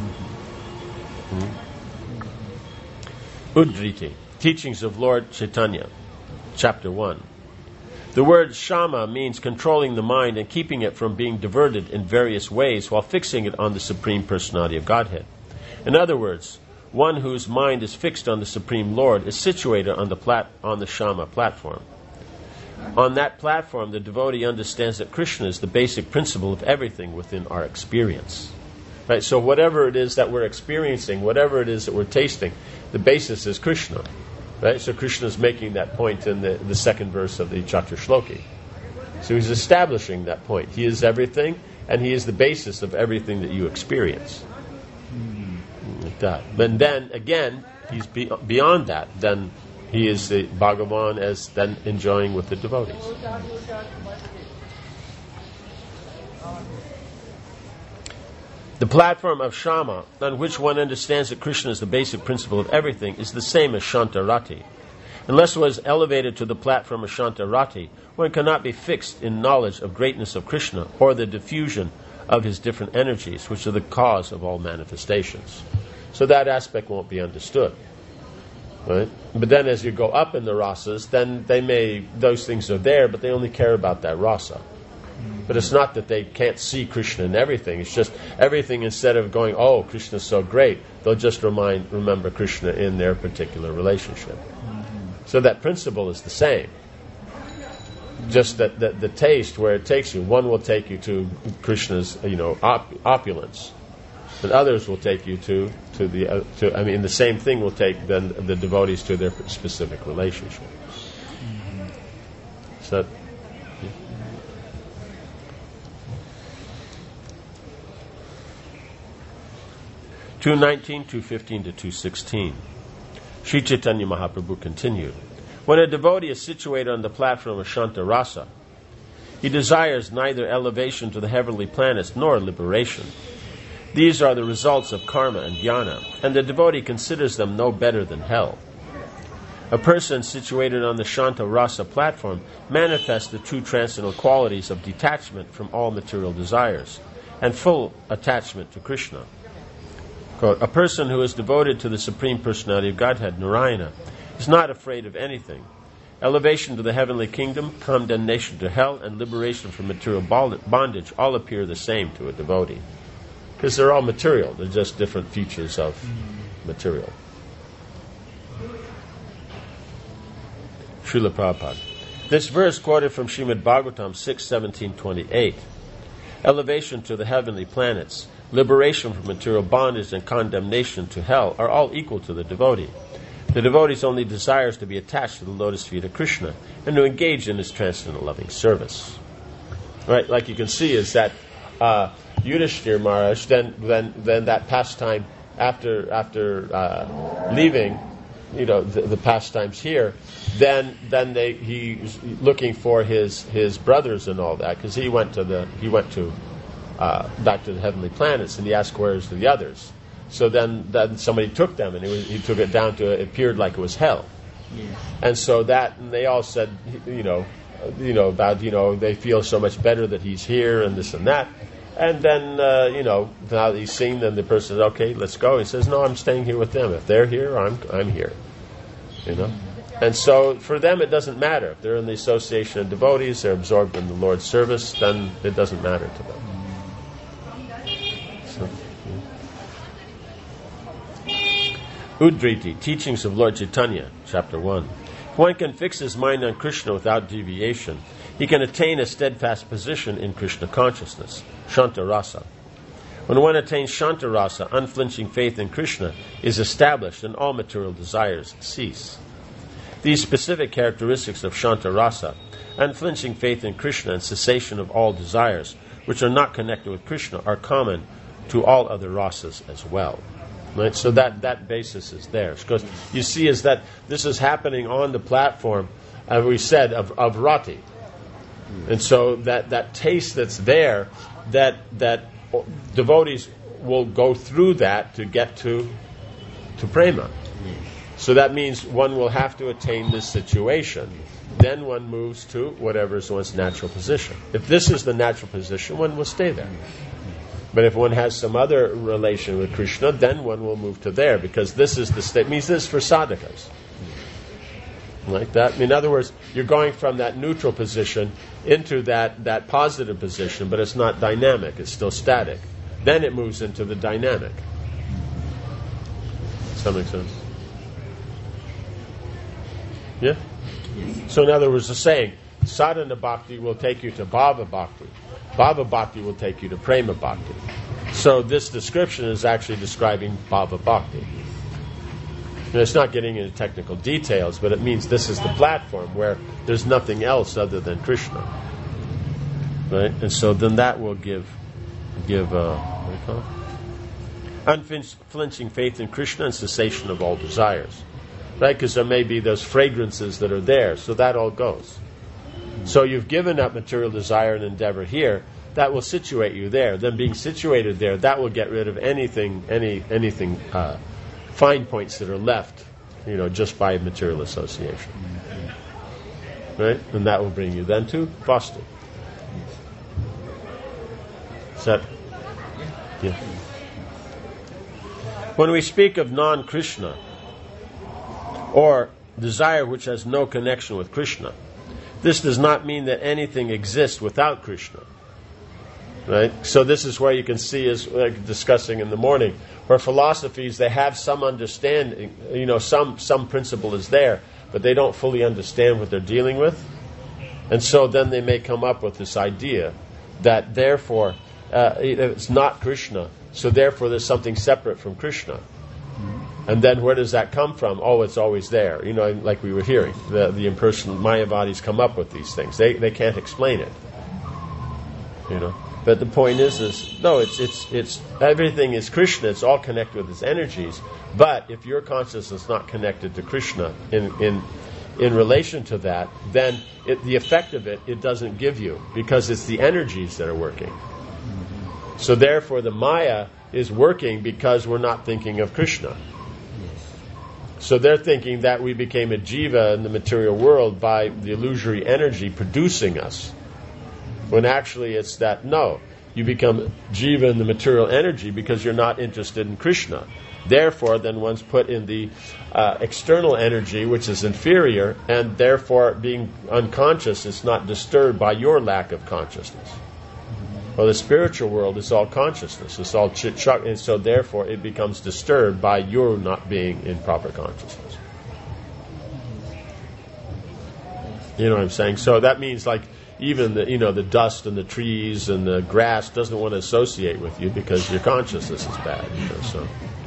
Mm-hmm. Uddriti, Teachings of Lord Chaitanya, Chapter one. The word shama means controlling the mind and keeping it from being diverted in various ways while fixing it on the Supreme Personality of Godhead. In other words, one whose mind is fixed on the Supreme Lord is situated on the plat- on the shama platform. On that platform, the devotee understands that Krishna is the basic principle of everything within our experience. Right? So whatever it is that we're experiencing, whatever it is that we're tasting, the basis is Krishna. Right? So Krishna is making that point in the, the second verse of the Chatra Shloki. So he's establishing that point. He is everything, and he is the basis of everything that you experience. Mm-hmm. Like that. And then, again, he's be- beyond that. Then he is the Bhagavan as then enjoying with the devotees. The platform of Shama, on which one understands that Krishna is the basic principle of everything, is the same as Shantarati. Unless one is elevated to the platform of Shantarati, one cannot be fixed in knowledge of greatness of Krishna or the diffusion of his different energies, which are the cause of all manifestations. So that aspect won't be understood. Right? But then as you go up in the rasas, then they may, those things are there, but they only care about that rasa. But it's not that they can't see Krishna in everything. It's just everything, instead of going, oh, Krishna's so great, they'll just remind, remember Krishna in their particular relationship. Mm-hmm. So that principle is the same. Just that, that the taste where it takes you, one will take you to Krishna's, you know, op- opulence, and others will take you to to the uh, to. I mean, the same thing will take then the devotees to their specific relationship. Mm-hmm. Is that... two nineteen, two fifteen to two sixteen. Sri Chaitanya Mahaprabhu continued, when a devotee is situated on the platform of Shanta Rasa, he desires neither elevation to the heavenly planets nor liberation. These are the results of karma and jnana, and the devotee considers them no better than hell. A person situated on the Shanta Rasa platform manifests the true transcendental qualities of detachment from all material desires and full attachment to Krishna. Quote, a person who is devoted to the Supreme Personality of Godhead, Narayana, is not afraid of anything. Elevation to the heavenly kingdom, condemnation to hell, and liberation from material bondage all appear the same to a devotee. Because they're all material. They're just different features of material. Srila Prabhupada. This verse quoted from Srimad Bhagavatam six seventeen twenty-eight. Elevation to the heavenly planets, liberation from material bondage, and condemnation to hell are all equal to the devotee. The devotee's only desires to be attached to the lotus feet of Krishna and to engage in his transcendental loving service. Right, like you can see is that uh, Yudhishthira Maharaj, then, then, then that pastime after after uh, leaving, you know, the, the pastimes here, then then they he's looking for his his brothers and all that, because he went to the he went to uh, back to the heavenly planets, and he asked where's the others. So then, then somebody took them, and he, was, he took it down to it appeared like it was hell. Yes. And so that, and they all said, you know, you know about you know they feel so much better that he's here and this and that. And then uh, you know now that he's seen them, the person says, okay, let's go. He says, no, I'm staying here with them. If they're here, I'm I'm here. You know. And so for them, it doesn't matter if they're in the association of devotees, they're absorbed in the Lord's service. Then it doesn't matter to them. So, Uddriti, Teachings of Lord Chaitanya, Chapter one. If one can fix his mind on Krishna without deviation, he can attain a steadfast position in Krishna consciousness, Shanta Rasa. When one attains Shanta Rasa, unflinching faith in Krishna is established and all material desires cease. These specific characteristics of Shanta Rasa, unflinching faith in Krishna and cessation of all desires, which are not connected with Krishna, are common to all other rasas as well. Right? So that, that basis is there. Because you see is that this is happening on the platform, as we said, of, of rati. And so that, that taste that's there, that that devotees will go through that to get to to prema. So that means one will have to attain this situation. Then one moves to whatever is one's natural position. If this is the natural position, one will stay there. But if one has some other relation with Krishna, then one will move to there, because this is the state. Means this is for sadhakas. Like that. In other words, you're going from that neutral position into that, that positive position, but it's not dynamic, it's still static. Then it moves into the dynamic. Does that make sense? Yeah? So in other words, the saying, sadhana bhakti will take you to bhava bhakti. Bhava bhakti will take you to prema bhakti. So this description is actually describing bhava bhakti. And it's not getting into technical details, but it means this is the platform where there's nothing else other than Krishna. Right? And so then that will give, give uh, what do you call it? Unflinching faith in Krishna and cessation of all desires. Right? Because there may be those fragrances that are there, so that all goes. So you've given up material desire and endeavor here, that will situate you there. Then being situated there, that will get rid of anything, any anything, uh, fine points that are left, you know, just by material association. Right? And that will bring you then to Vasti. Is that? Yeah. When we speak of non-Krishna, or desire which has no connection with Krishna, this does not mean that anything exists without Krishna. Right? So this is where you can see, as like discussing in the morning, where philosophies, they have some understanding, you know, some, some principle is there, but they don't fully understand what they're dealing with. And so then they may come up with this idea that therefore uh, it's not Krishna, so therefore there's something separate from Krishna. And then where does that come from? Oh, it's always there. You know, like we were hearing, the the impersonal Mayavadis come up with these things. They they can't explain it. You know. But the point is, is no, it's it's it's everything is Krishna. It's all connected with its energies. But if your consciousness is not connected to Krishna in in in relation to that, then it, the effect of it it doesn't give you, because it's the energies that are working. So therefore, the Maya is working because we're not thinking of Krishna. So they're thinking that we became a jiva in the material world by the illusory energy producing us. When actually it's that, no, you become jiva in the material energy because you're not interested in Krishna. Therefore, then one's put in the uh, external energy, which is inferior, and therefore being unconscious is not disturbed by your lack of consciousness. Well, the spiritual world is all consciousness. It's all chit-chak, and so therefore it becomes disturbed by your not being in proper consciousness. You know what I'm saying? So that means, like, even the, you know, the dust and the trees and the grass doesn't want to associate with you because your consciousness is bad. You know, so.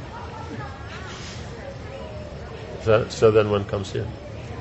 so, so then one comes here.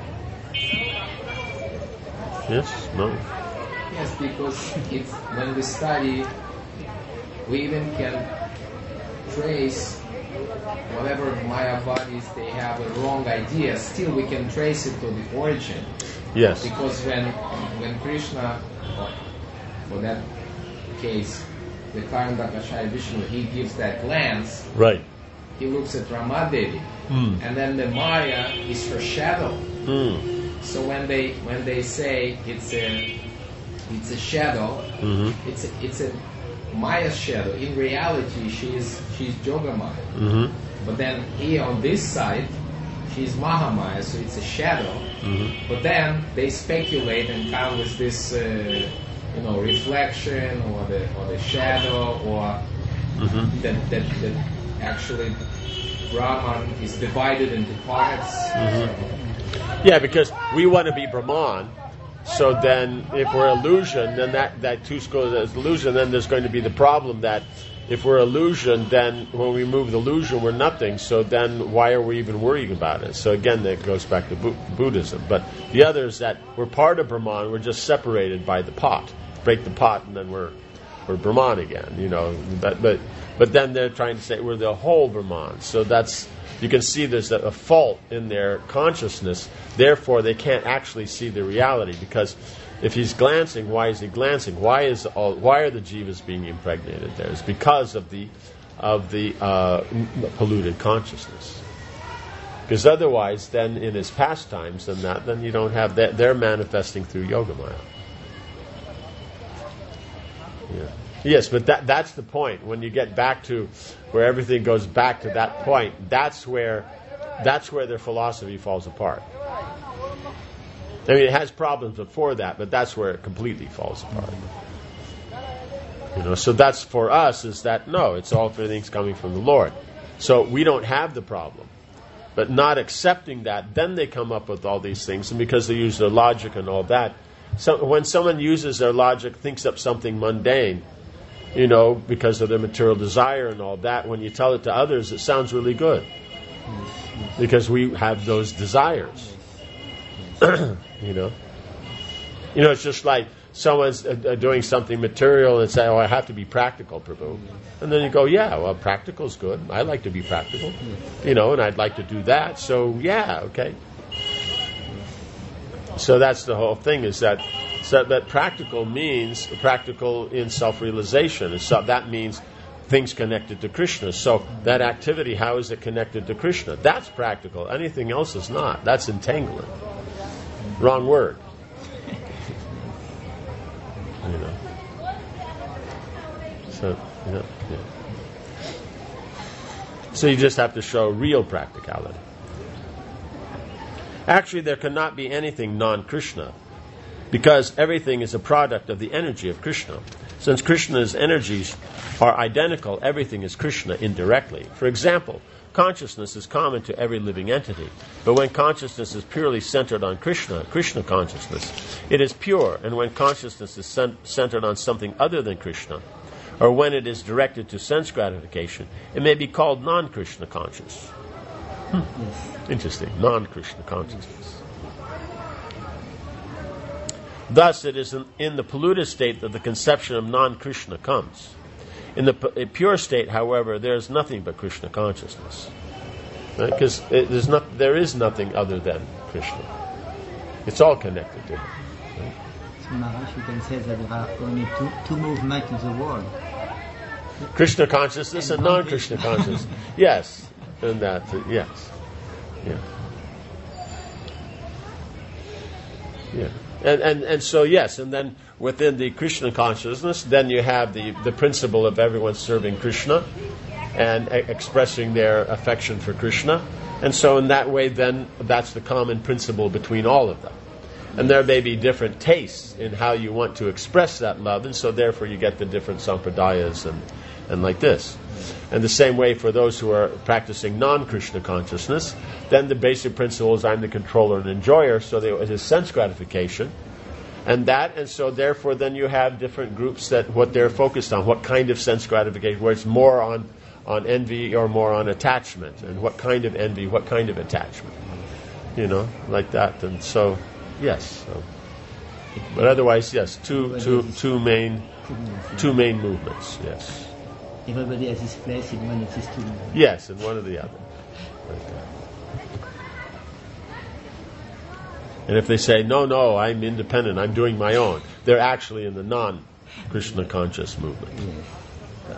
Yes? No? Yes, because it's, when we study, we even can trace whatever Mayavadis they have a wrong idea. Still, we can trace it to the origin. Yes. Because when when Krishna, or for that case, the Karandakashaya Vishnu, he gives that glance. Right. He looks at Ramadevi, mm. and then the Maya is her shadow. Mm. So when they when they say it's a it's a shadow, mm-hmm. it's a, it's a Maya's shadow. In reality, she's she's Jogamaya. Mm-hmm. But then here on this side, she's Mahamaya, so it's a shadow. Mm-hmm. But then they speculate and come with this, uh, you know, reflection or the or the shadow, or mm-hmm. that, that that actually Brahman is divided into parts. Mm-hmm. Yeah, because we want to be Brahman. So then, if we're illusion, then that that two schools is illusion. Then there's going to be the problem that if we're illusion, then when we move the illusion, we're nothing. So then, why are we even worrying about it? So again, that goes back to Bu- Buddhism. But the other is that we're part of Brahman. We're just separated by the pot. Break the pot, and then we're we're Brahman again. You know. But but but then they're trying to say we're the whole Brahman. So that's, you can see there's a, a fault in their consciousness. Therefore, they can't actually see the reality, because if he's glancing, why is he glancing? Why is all, why are the jivas being impregnated there? It's because of the of the uh, polluted consciousness. Because otherwise, then in his pastimes, then that then you don't have that. They're manifesting through Yogamaya. Yeah. Yes, but that that's the point. When you get back to where everything goes back to that point, that's where that's where their philosophy falls apart. I mean, it has problems before that, but that's where it completely falls apart. You know, so that's for us, is that no, it's all, everything's coming from the Lord. So we don't have the problem. But not accepting that, then they come up with all these things, and because they use their logic and all that. So when someone uses their logic, thinks up something mundane, you know, because of their material desire and all that, when you tell it to others, it sounds really good. Because we have those desires. You know, you know, it's just like someone's uh, doing something material and say, "Oh, I have to be practical, Prabhu," and then you go, "Yeah, well, practical's good. I like to be practical, you know, and I'd like to do that. So, yeah, okay." So that's the whole thing, is that so that practical means practical in self-realization, and so that means things connected to Krishna. So that activity, how is it connected to Krishna? That's practical. Anything else is not. That's entanglement. Wrong word. You know. So, you know, yeah. So you just have to show real practicality. Actually, there cannot be anything non-Krishna, because everything is a product of the energy of Krishna. Since Krishna's energies are identical, everything is Krishna indirectly. For example, consciousness is common to every living entity, but when consciousness is purely centered on Krishna, Krishna consciousness, it is pure, and when consciousness is cent- centered on something other than Krishna, or when it is directed to sense gratification, it may be called non-Krishna conscious. Yes. Interesting. Non-Krishna consciousness. Thus, it is in, in the polluted state that the conception of non-Krishna comes. In the p- pure state, however, there is nothing but Krishna consciousness. Because right? there's not, there is nothing other than Krishna. It's all connected to him. Right? So, Maharaj, you can say that there are only two, two movements in the world. Krishna consciousness and, and non-Krishna consciousness. Yes, and that, uh, yes. Yeah. Yeah. And, and and so, yes, and then within the Krishna consciousness, then you have the, the principle of everyone serving Krishna and e- expressing their affection for Krishna. And so in that way, then, that's the common principle between all of them. And there may be different tastes in how you want to express that love, and so therefore you get the different sampradayas and, and like this. And the same way for those who are practicing non-Krishna consciousness, then the basic principle is I'm the controller and enjoyer, so there is sense gratification. And that, and so therefore then you have different groups that what they're focused on, what kind of sense gratification, where it's more on, on envy or more on attachment, and what kind of envy, what kind of attachment. You know, like that. And so, yes. So. But otherwise, yes, two, two, two main, two main movements, yes. Everybody has his place in one of these two movements. Yes, in one or the other. Like that. And if they say, no, no, I'm independent, I'm doing my own, they're actually in the non-Krishna conscious movement. Yes.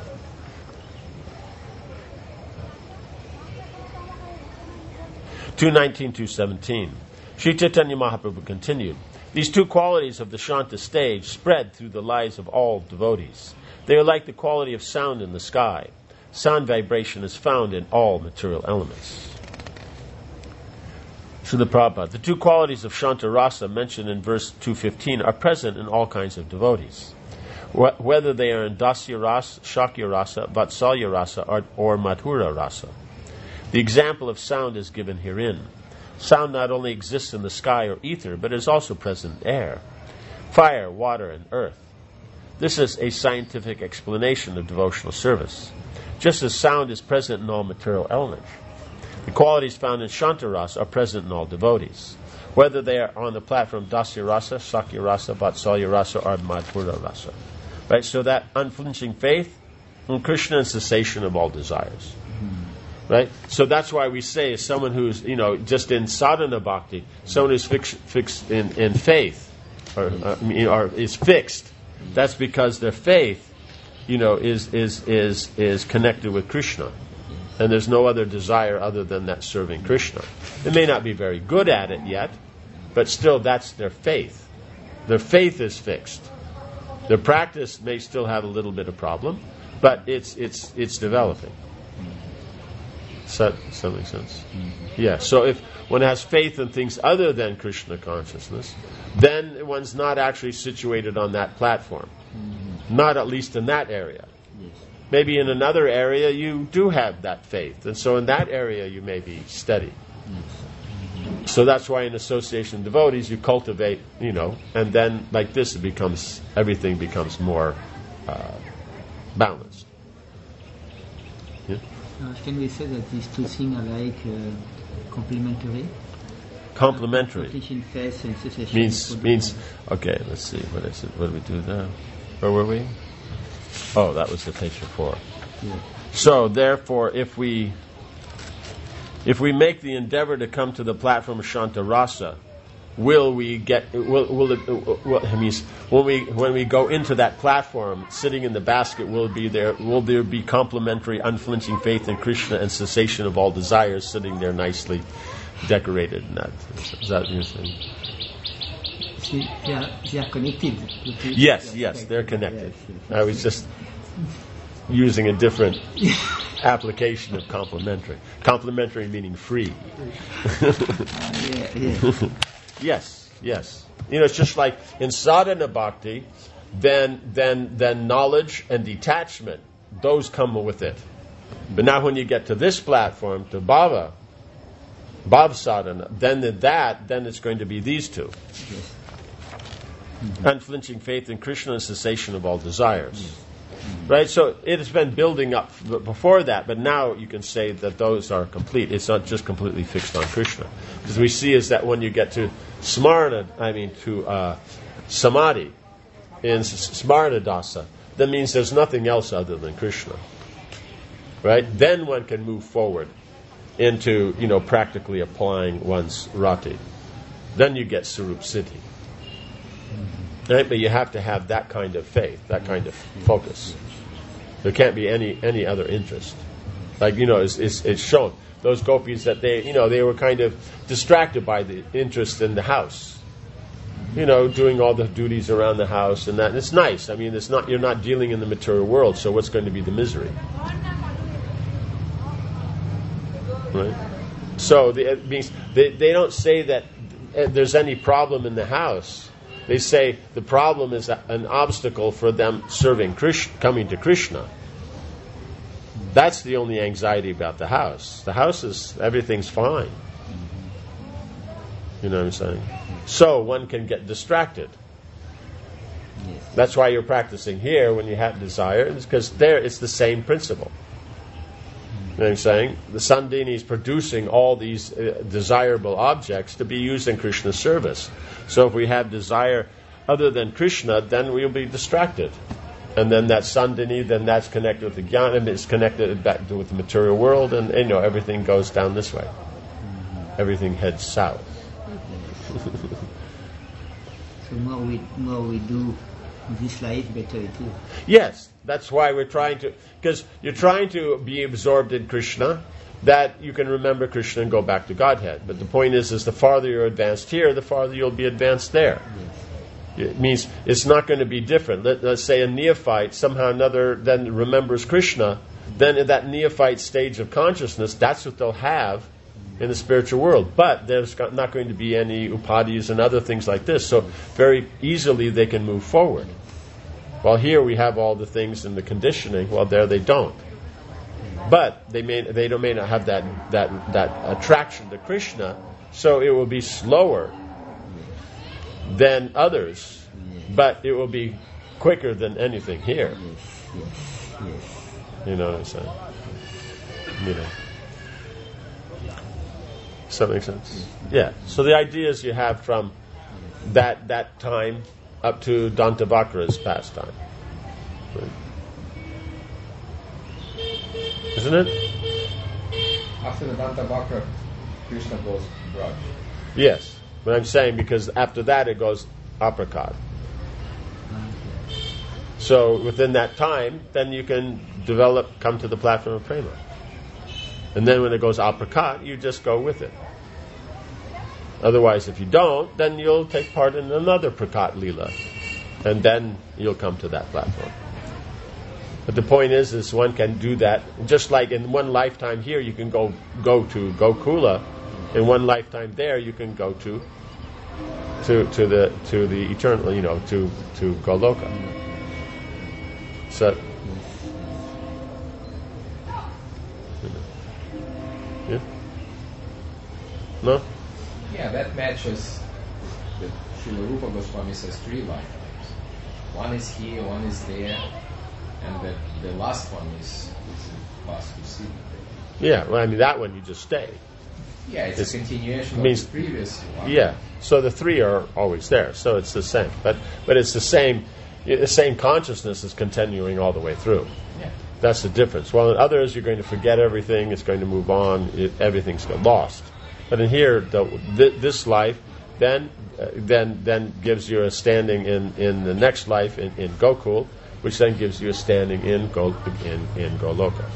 two nineteen to two seventeen. Sri Chaitanya Mahaprabhu continued, these two qualities of the Shanta stage spread through the lives of all devotees. They are like the quality of sound in the sky. Sound vibration is found in all material elements. Srila Prabhupada, the two qualities of Shanta Rasa mentioned in verse two fifteen are present in all kinds of devotees, Wh- whether they are in Dasya Rasa, Shakya Rasa, Vatsalya Rasa, or, or Madhura Rasa. The example of sound is given herein. Sound not only exists in the sky or ether, but is also present in air, fire, water, and earth. This is a scientific explanation of devotional service. Just as sound is present in all material elements, the qualities found in Shanta Rasa are present in all devotees, whether they are on the platform Dasya Rasa, Shakya Rasa, Vatsalya Rasa, or Madhura Rasa. Right? So that unflinching faith in Krishna and cessation of all desires. Right? So that's why we say someone who's, you know, just in sadhana bhakti, someone who's fixed, fixed in, in faith, or, uh, or is fixed, that's because their faith, you know, is, is, is, is connected with Krishna. And there's no other desire other than that serving Krishna. They may not be very good at it yet, but still that's their faith. Their faith is fixed. Their practice may still have a little bit of problem, but it's it's it's developing. Does that, does that make sense? Mm-hmm. Yeah. So if one has faith in things other than Krishna consciousness, then one's not actually situated on that platform. Mm-hmm. Not at least in that area. Yes. Maybe in another area you do have that faith, and so in that area you may be steady. Mm-hmm. So that's why in association of devotees you cultivate, you know, and then like this it becomes, everything becomes more uh, balanced. Yeah? Uh, can we say that these two things are like uh, complementary? Complementary Completion phase and cessation means means okay. Let's see. What is it? What do we do now? Where were we? Oh, that was the page before. Yeah. So therefore, if we if we make the endeavor to come to the platform of Shanta Rasa, will we get? Will will it? Will, I mean, when we when we go into that platform, sitting in the basket, will be there? Will there be complementary, unflinching faith in Krishna and cessation of all desires, sitting there nicely decorated in that? Is that what you're saying? See, they are, they are connected. Yes, yes, they're connected. I was just using a different application of complementary. Complementary meaning free. uh, yeah, yeah. Yes, yes. You know, it's just like in sadhana bhakti, then then then knowledge and detachment, those come with it. But now when you get to this platform, to bhava, bhav sadhana, then the, that, then it's going to be these two. Yes. Mm-hmm. Unflinching faith in Krishna and cessation of all desires. Yes. Right? So it has been building up b- before that, but now you can say that those are complete. It's not just completely fixed on Krishna. Because we see is that when you get to smarna, I mean to uh, samadhi, in s- smarna dasa, that means there's nothing else other than Krishna. Right? Then one can move forward into, you know, practically applying one's rati. Then you get Sarup Siddhi. Right? But you have to have that kind of faith, that kind of focus. There can't be any any other interest. Like, you know, it's, it's, it's shown. Those gopis that they, you know, they were kind of distracted by the interest in the house. You know, doing all the duties around the house and that. And it's nice. I mean, it's not, you're not dealing in the material world, so what's going to be the misery? Right? So the, it means they, they don't say that there's any problem in the house. They say the problem is an obstacle for them serving Krishna, coming to Krishna. That's the only anxiety about the house. The house is, everything's fine. You know what I'm saying? So one can get distracted. That's why you're practicing here when you have desire, it's because there it's the same principle. You know what I'm saying? The Sandini is producing all these uh, desirable objects to be used in Krishna's service. So if we have desire other than Krishna, then we'll be distracted. And then that Sandini, then that's connected with the Jnana, and it's connected back to, with the material world, and you know, everything goes down this way. Everything heads south. So more we more we do this life, better it is. Yes, that's why we're trying to, because you're trying to be absorbed in Krishna, that you can remember Krishna and go back to Godhead. But the point is, is the farther you're advanced here, the farther you'll be advanced there. Yes. It means it's not going to be different. Let, let's say a neophyte somehow or another then remembers Krishna, then in that neophyte stage of consciousness, that's what they'll have in the spiritual world. But there's not going to be any upadhis and other things like this, so very easily they can move forward. While here we have all the things in the conditioning, well, there they don't. But they may they don't may not have that that that attraction to Krishna, so it will be slower than others, but it will be quicker than anything here. You know what I'm saying? You know. Does that make sense? Yeah. So the idea is you have from that that time up to Dantavakra's pastime. Right. Isn't it? After the Dantavakra, Krishna goes Braj. Yes. But I'm saying because after that it goes apricot. So within that time, then you can develop, come to the platform of prema. And then when it goes apricot, you just go with it. Otherwise, if you don't, then you'll take part in another prakat lila. And then you'll come to that platform. But the point is, is one can do that. Just like in one lifetime here, you can go go to Gokula. In one lifetime there, you can go to to to the to the eternal, you know, to to Goloka. So, yeah, no. Yeah, that matches the Srila Rupa Goswami says three lifetimes. One is here, one is there, and the, the last one is, is in Vastu Siddhi. Yeah, well, I mean, that one you just stay. Yeah, it's, it's a continuation means, of the previous one. Yeah, so the three are always there, so it's the same. But but it's the same, the same consciousness is continuing all the way through. Yeah. That's the difference. While in others, you're going to forget everything, it's going to move on, it, everything's lost. But in here, the, th- this life then uh, then then gives you a standing in, in the next life in, in Gokul, which then gives you a standing in Go, in, in Goloka.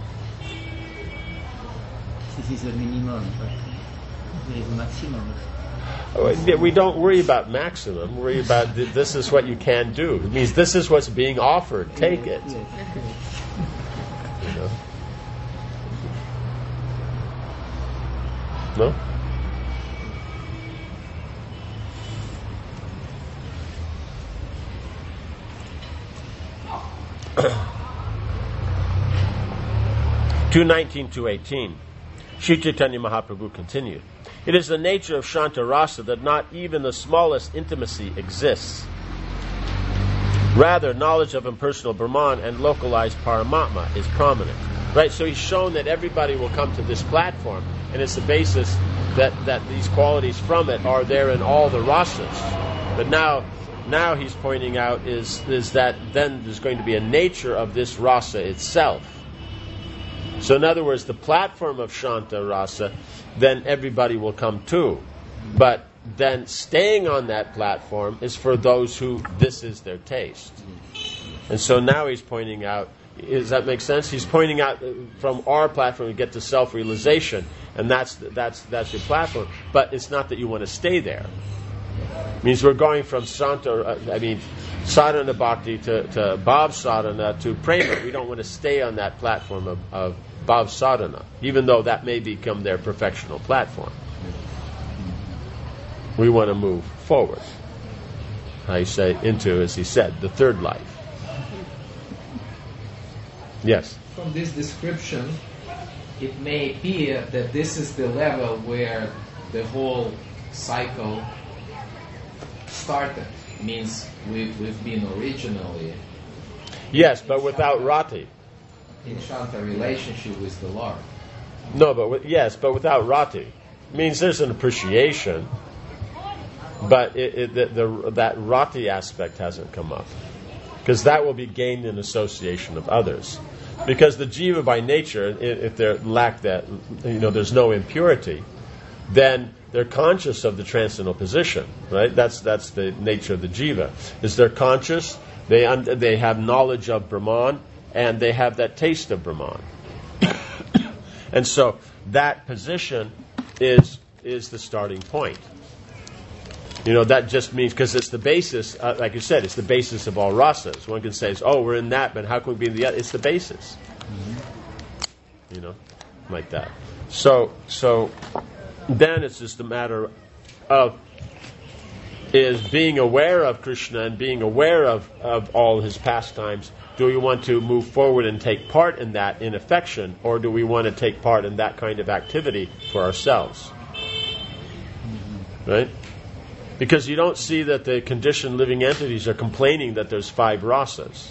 This is the minimum, but there is a maximum. We don't worry about maximum. We worry about th- this is what you can do. It means this is what's being offered. Take it. Yes. You know? No? two nineteen to eighteen. Sri Chaitanya Mahaprabhu continued. It is the nature of Shanta Rasa that not even the smallest intimacy exists. Rather, knowledge of impersonal Brahman and localized Paramatma is prominent. Right? So he's shown that everybody will come to this platform, and it's the basis that, that these qualities from it are there in all the rasas. But now now he's pointing out is, is that then there's going to be a nature of this rasa itself. So in other words, the platform of Shanta rasa, then everybody will come to. But then staying on that platform is for those who this is their taste. And so now he's pointing out, does that make sense? He's pointing out from our platform we get to self-realization, and that's that's that's your platform. But it's not that you want to stay there. It means we're going from Shanta, I mean, sadhana bhakti to, to bhav sadhana to prema. We don't want to stay on that platform of, of bhav sadhana, even though that may become their perfectional platform. We want to move forward. I say into, as he said, the third life. Yes? From this description, it may appear that this is the level where the whole cycle started. Means we've, we've been originally... Yes, but without rati. In Shanta relationship with the Lord. No, but with, yes, but without rati. It means there's an appreciation, but it, it, the, the, that rati aspect hasn't come up. Because that will be gained in association of others. Because the jiva by nature, if they lack that, you know, there's no impurity, then they're conscious of the transcendental position, right? That's that's the nature of the jiva. Is they're conscious, they un- they have knowledge of Brahman, and they have that taste of Brahman. And so that position is is the starting point. You know, that just means, because it's the basis, uh, like you said, it's the basis of all rasas. One can say, oh, we're in that, but how can we be in the other? It's the basis. Mm-hmm. You know, like that. So, so then it's just a matter of is being aware of Krishna and being aware of, of all his pastimes. Do we want to move forward and take part in that in affection, or do we want to take part in that kind of activity for ourselves? Mm-hmm. Right? Because you don't see that the conditioned living entities are complaining that there's five rasas.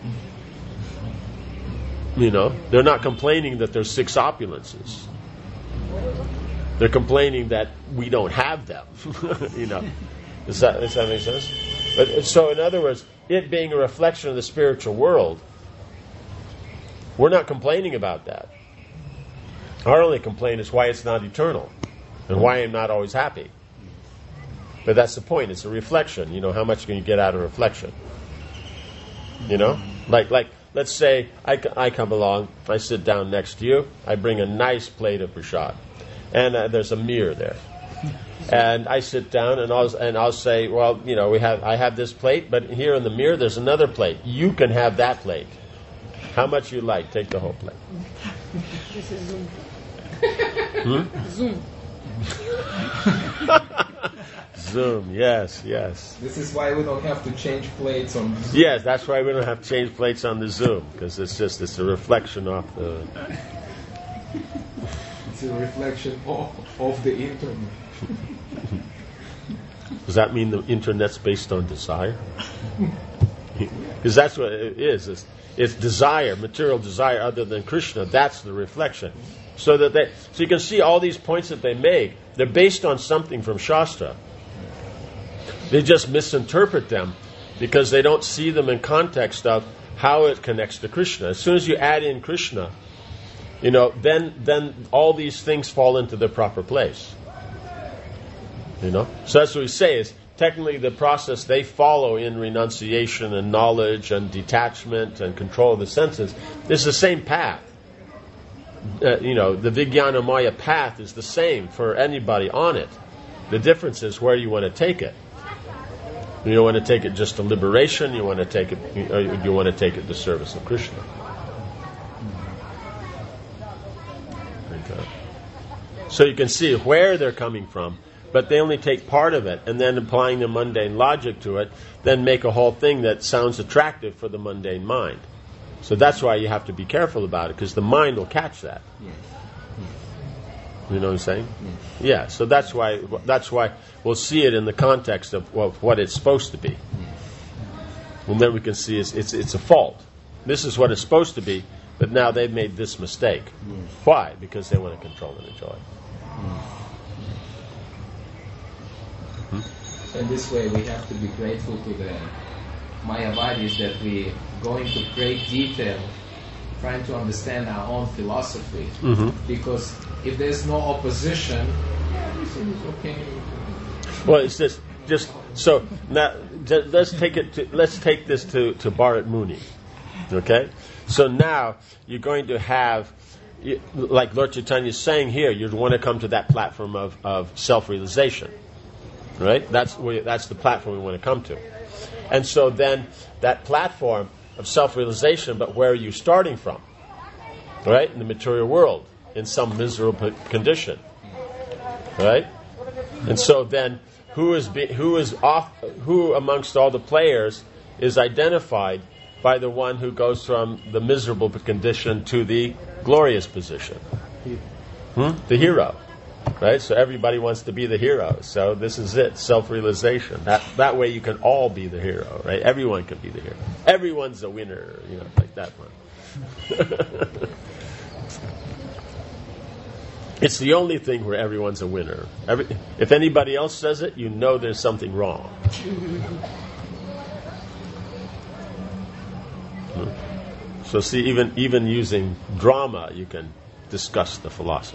You know, they're not complaining that there's six opulences. They're complaining that we don't have them. You know, does that, does that make sense? But so, in other words, it being a reflection of the spiritual world, we're not complaining about that. Our only complaint is why it's not eternal and why I'm not always happy. But that's the point. It's a reflection. You know, how much can you get out of reflection? You know? Like, like let's say I, I come along, I sit down next to you, I bring a nice plate of prasad, and uh, there's a mirror there. And I sit down and I'll, and I'll say, well, you know, we have I have this plate, but here in the mirror there's another plate. You can have that plate. How much you like, take the whole plate. This is Zoom. Hmm? Zoom. Zoom, yes, yes. This is why we don't have to change plates on Zoom. Yes, that's why we don't have to change plates on the Zoom, because it's just it's a reflection off the... It's a reflection of, of the internet. Does that mean the internet's based on desire? Because that's what it is. It's, it's desire, material desire other than Krishna. That's the reflection. So that they, so you can see all these points that they make, they're based on something from Shastra. They just misinterpret them because they don't see them in context of how it connects to Krishna. As soon as you add in Krishna, you know, then then all these things fall into their proper place. You know? So that's what we say is technically the process they follow in renunciation and knowledge and detachment and control of the senses is the same path. Uh, you know, the Vijnana Maya path is the same for anybody on it. The difference is where you want to take it. You don't want to take it just to liberation, you want to take it, or you want to take it to service of Krishna. Okay. So you can see where they're coming from, but they only take part of it, and then applying the mundane logic to it, then make a whole thing that sounds attractive for the mundane mind. So that's why you have to be careful about it, because the mind will catch that. Yes. You know what I'm saying? Yes. Yeah. So that's why that's why we'll see it in the context of, of what it's supposed to be. Yes. And then we can see it's, it's, it's a fault. This is what it's supposed to be, but now they've made this mistake. Yes. Why? Because they want to control and enjoy. So in this way, we have to be grateful to the Mayavadis that we go into great detail trying to understand our own philosophy. Mm-hmm. Because if there's no opposition, yeah, everything is okay. Well, it's just, just so now j- let's take it. To, let's take this to to Bharat Muni. Okay, so now you're going to have, you, like Lord Chaitanya is saying here, you want to come to that platform of, of self-realization, right? That's where, that's the platform we want to come to, and so then that platform of self-realization. But where are you starting from? Right, in the material world, in some miserable condition, right? And so then, who is be, who is off? Who amongst all the players is identified by the one who goes from the miserable condition to the glorious position? Hmm? The hero, right? So everybody wants to be the hero. So this is it, self-realization. That that way you can all be the hero, right? Everyone can be the hero. Everyone's a winner, you know, like that one. It's the only thing where everyone's a winner. Every, if anybody else says it, you know there's something wrong. So see, even even using drama, you can discuss the philosophy.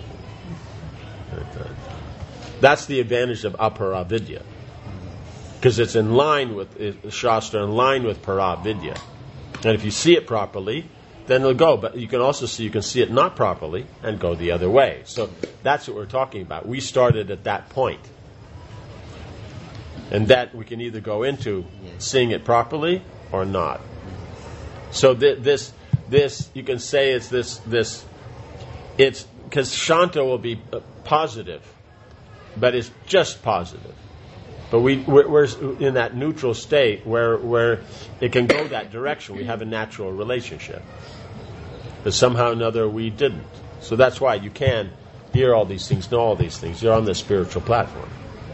That's the advantage of aparavidya, because it's in line with it, Shastra, in line with paravidya. And if you see it properly, then it'll go. But you can also see, you can see it not properly and go the other way. So that's what we're talking about. We started at that point. And that we can either go into seeing it properly or not. So th- this, this you can say it's this, this, it's, because Shanta will be positive, but it's just positive. But we, we're, we're in that neutral state where, where it can go that direction. We have a natural relationship. But somehow or another we didn't. So that's why you can hear all these things, know all these things. You're on the spiritual platform.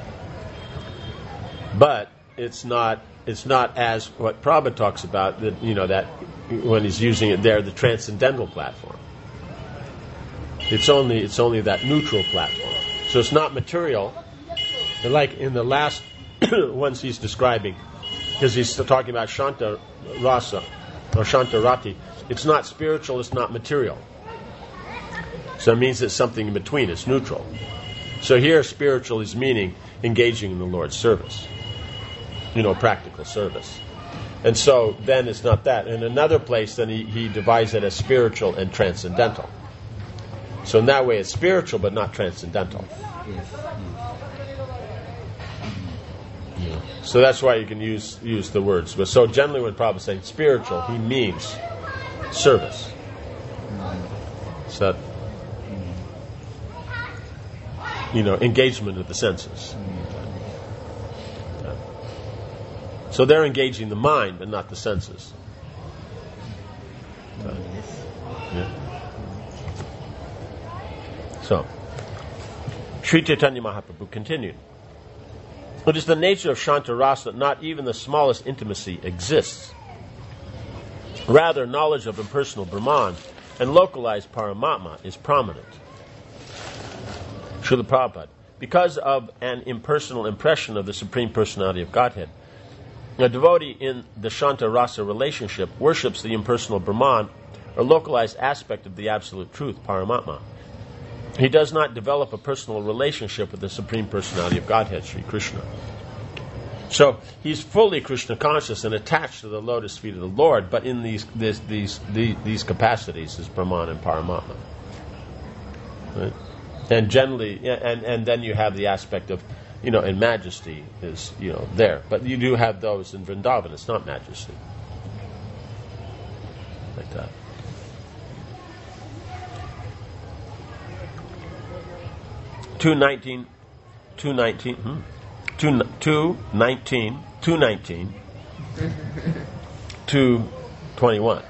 But it's not it's not as what Prabhupada talks about, that, you know, that when he's using it there, the transcendental platform. It's only it's only that neutral platform. So it's not material. Like in the last ones he's describing, because he's still talking about Shanta Rasa or Shanta Rati. It's not spiritual, it's not material. So it means it's something in between, it's neutral. So here spiritual is meaning engaging in the Lord's service. You know, practical service. And so then it's not that. In another place, then he, he divides it as spiritual and transcendental. So in that way it's spiritual but not transcendental. Yes. Yeah. So that's why you can use use the words. But so generally when Prabhupada is saying spiritual, he means service. So, you know, engagement of the senses. So they're engaging the mind, but not the senses. So, yeah. So, Sri Chaitanya Mahaprabhu continued. It is the nature of Shanta Rasa that not even the smallest intimacy exists. Rather, knowledge of impersonal Brahman and localized Paramatma is prominent. Srila Prabhupada. Because of an impersonal impression of the Supreme Personality of Godhead, a devotee in the Shanta Rasa relationship worships the impersonal Brahman or localized aspect of the Absolute Truth, Paramatma. He does not develop a personal relationship with the Supreme Personality of Godhead, Sri Krishna. So he's fully Krishna conscious and attached to the lotus feet of the Lord, but in these these these these, these capacities as Brahman and Paramatma. Right? And generally, and and then you have the aspect of, you know, in majesty is, you know, there, but you do have those in Vrindavan. It's not majesty like that. Two nineteen, two nineteen, hmm. two two nineteen, two nineteen, two twenty one.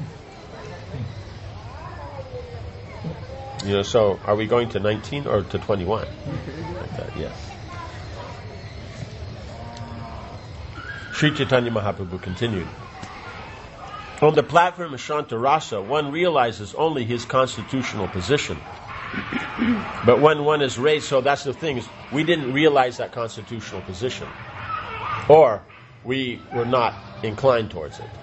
You know, so are we going to nineteen or to twenty one? Like that, yes. Sri Chaitanya Mahaprabhu continued. On the platform of Shanta Rasa, one realizes only his constitutional position. But when one is raised, so that's the thing, is we didn't realize that constitutional position. Or we were not inclined towards it.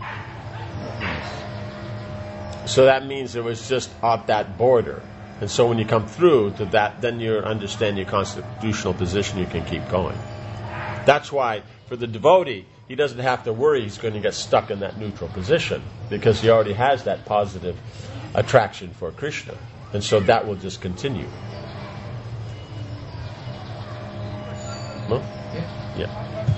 So that means it was just off that border. And so when you come through to that, then you understand your constitutional position, you can keep going. That's why, for the devotee, he doesn't have to worry he's going to get stuck in that neutral position, because he already has that positive attraction for Krishna. And so that will just continue. No? Yeah. Yeah.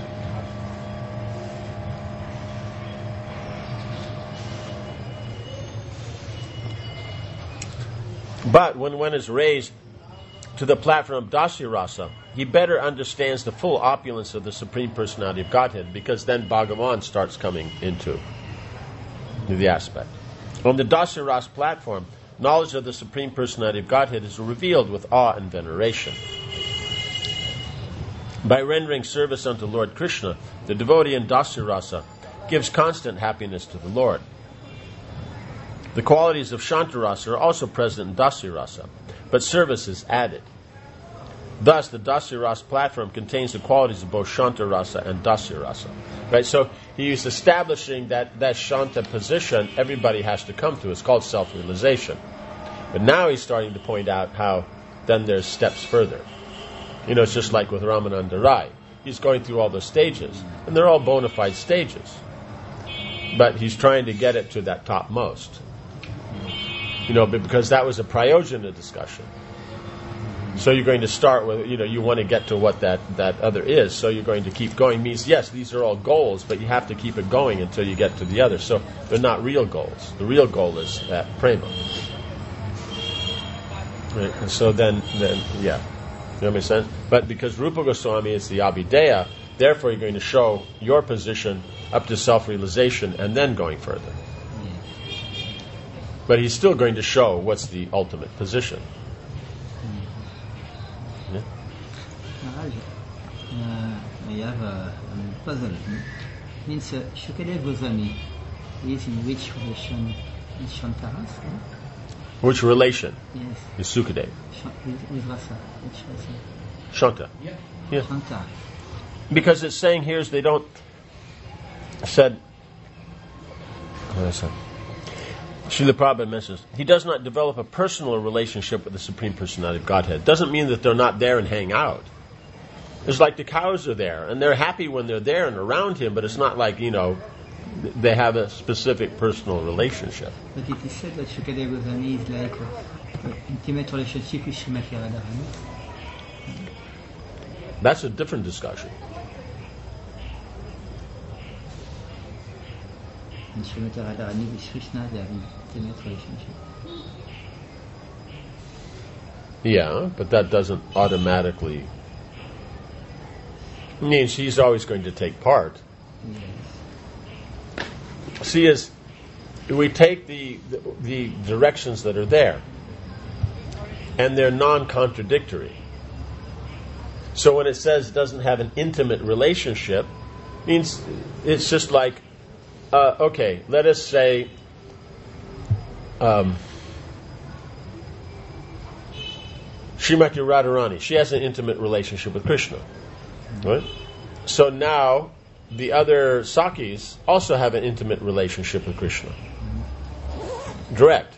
But when one is raised to the platform of Dasya Rasa, he better understands the full opulence of the Supreme Personality of Godhead, because then Bhagavan starts coming into the aspect. On the Dasya Rasa platform, knowledge of the Supreme Personality of Godhead is revealed with awe and veneration. By rendering service unto Lord Krishna, the devotee in Dasya Rasa gives constant happiness to the Lord. The qualities of Shantarasa are also present in Dasya Rasa, but service is added. Thus, the Dasya Rasa platform contains the qualities of both Shanta Rasa and Dasya Rasa. Right? So he is establishing that that Shanta position everybody has to come to. It's called self-realization. But now he's starting to point out how then there's steps further. You know, it's just like with Ramananda Rai. He's going through all those stages, and they're all bona fide stages. But he's trying to get it to that topmost. You know, because that was a prayojana discussion. So you're going to start with, you know, you want to get to what that, that other is, so you're going to keep going. Means, yes, these are all goals, but you have to keep it going until you get to the other. So they're not real goals. The real goal is that prema. Right? And so then, then, yeah. You know what I'm saying? But because Rupa Goswami is the Abhideya, therefore you're going to show your position up to self-realization and then going further. But he's still going to show what's the ultimate position. Yeah? Maharaj, uh, I have a, a puzzle. Means uh, Shukadeva Goswami is in which relation? Is Shantaras? No? Which relation? Yes. Is Sukadeva? Sh- with, with Rasa. Which Rasa? Shanta. Yeah. Yeah. Shanta. Because it's saying here is they don't said what I said. Srila Prabhupada mentions, he does not develop a personal relationship with the Supreme Personality of Godhead. Doesn't mean that they're not there and hang out. It's like the cows are there, and they're happy when they're there and around him, but it's not like, you know, they have a specific personal relationship. But it is said that Shukadeva Goswami is like an intimate relationship with Srimati Radharani. That's a different discussion. And Srimati Radharani with Krishna, they have an intimate relationship. Yeah, but that doesn't automatically mean she's always going to take part. Yes. See, as we take the, the the directions that are there, and they're non-contradictory. So when it says it doesn't have an intimate relationship, means it's just like, uh, okay, let us say, um, Srimati Radharani, she has an intimate relationship with Krishna, right? So now the other Sakis also have an intimate relationship with Krishna. Direct.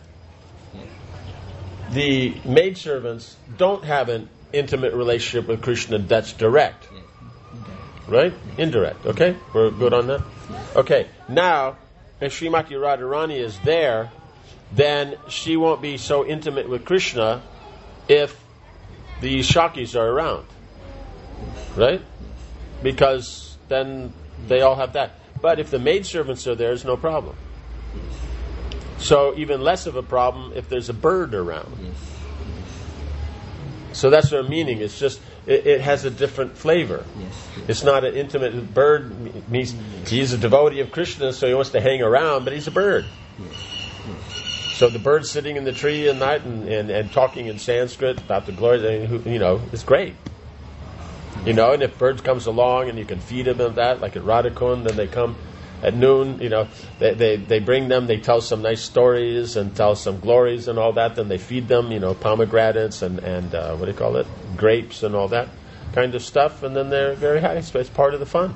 The maidservants don't have an intimate relationship with Krishna that's direct. Right? Indirect. Okay? We're good on that? Okay. Now, if Srimati Radharani is there, then she won't be so intimate with Krishna if the Shakis are around. Right? Because then they all have that. But if the maidservants are there, there's no problem. So even less of a problem if there's a bird around. So that's their meaning. It's just, it, it has a different flavor. Yes, yes. It's not an intimate bird. Means he's a devotee of Krishna, so he wants to hang around, but he's a bird. Yes, yes. So the bird sitting in the tree at night and, and, and talking in Sanskrit about the glories, you know, it's great. You know, and if birds comes along and you can feed them that, like at Radhakund, then they come at noon, you know, they, they, they bring them, they tell some nice stories and tell some glories and all that, then they feed them, you know, pomegranates and, and uh, what do you call it, grapes and all that kind of stuff, and then they're very happy. So it's part of the fun.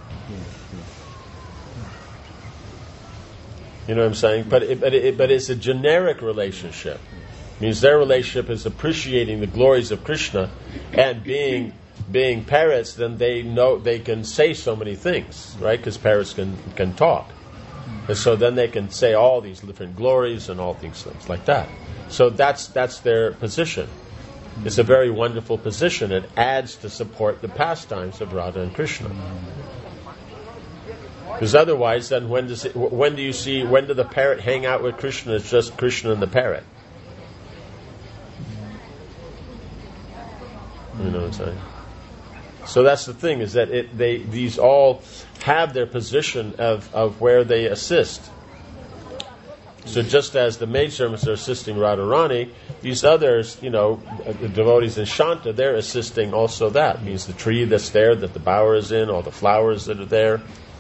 You know what I'm saying? But it, but it, but it's a generic relationship. It means their relationship is appreciating the glories of Krishna and being being parrots, then they know they can say so many things, right? Because parrots can can talk, and so then they can say all these different glories and all things things like that. So that's that's their position. It's a very wonderful position. It adds to support the pastimes of Radha and Krishna. Because otherwise, then when does it, when do you see when do the parrot hang out with Krishna? It's just Krishna and the parrot. You know what I'm saying? So that's the thing, is that it, they these all have their position of, of where they assist. So just as the maidservants are assisting Radharani, these others, you know, the devotees in Shanta, they're assisting also that. It means the tree that's there, that the bower is in, all the flowers that are there.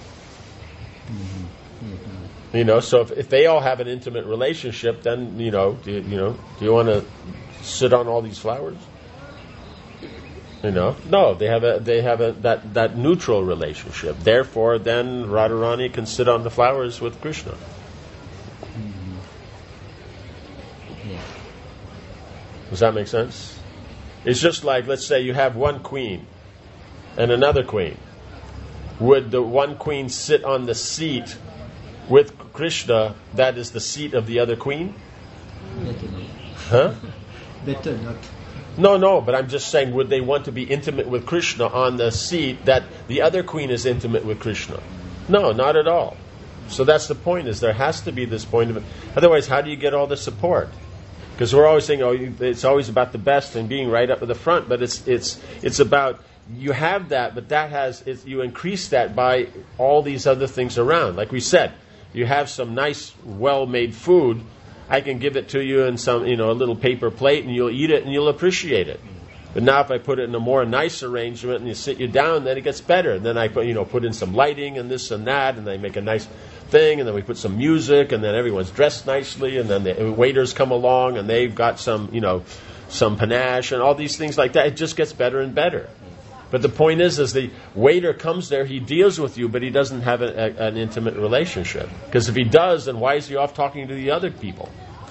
Mm-hmm. You know, so if, if they all have an intimate relationship, then, you know, do you, you know, do you want to sit on all these flowers? You know, no, they have a they have a that, that neutral relationship. Therefore, then Radharani can sit on the flowers with Krishna. Mm-hmm. Yeah. Does that make sense? It's just like, let's say you have one queen and another queen. Would the one queen sit on the seat with Krishna that is the seat of the other queen? Better not. Huh? Better not. No, no, but I'm just saying, would they want to be intimate with Krishna on the seat that the other queen is intimate with Krishna? No, not at all. So that's the point, is there has to be this point of it. Otherwise, how do you get all the support? Because we're always saying, oh, it's always about the best and being right up at the front, but it's it's it's about, you have that, but that has, it's, you increase that by all these other things around. Like we said, you have some nice, well-made food, I can give it to you in some, you know, a little paper plate, and you'll eat it and you'll appreciate it. But now if I put it in a more nice arrangement and you sit you down, then it gets better. And then I put, you know, put in some lighting and this and that, and they make a nice thing, and then we put some music, and then everyone's dressed nicely, and then the waiters come along and they've got some, you know, some panache and all these things like that. It just gets better and better. But the point is, is the waiter comes there, he deals with you, but he doesn't have a, a, an intimate relationship. Because if he does, then why is he off talking to the other people?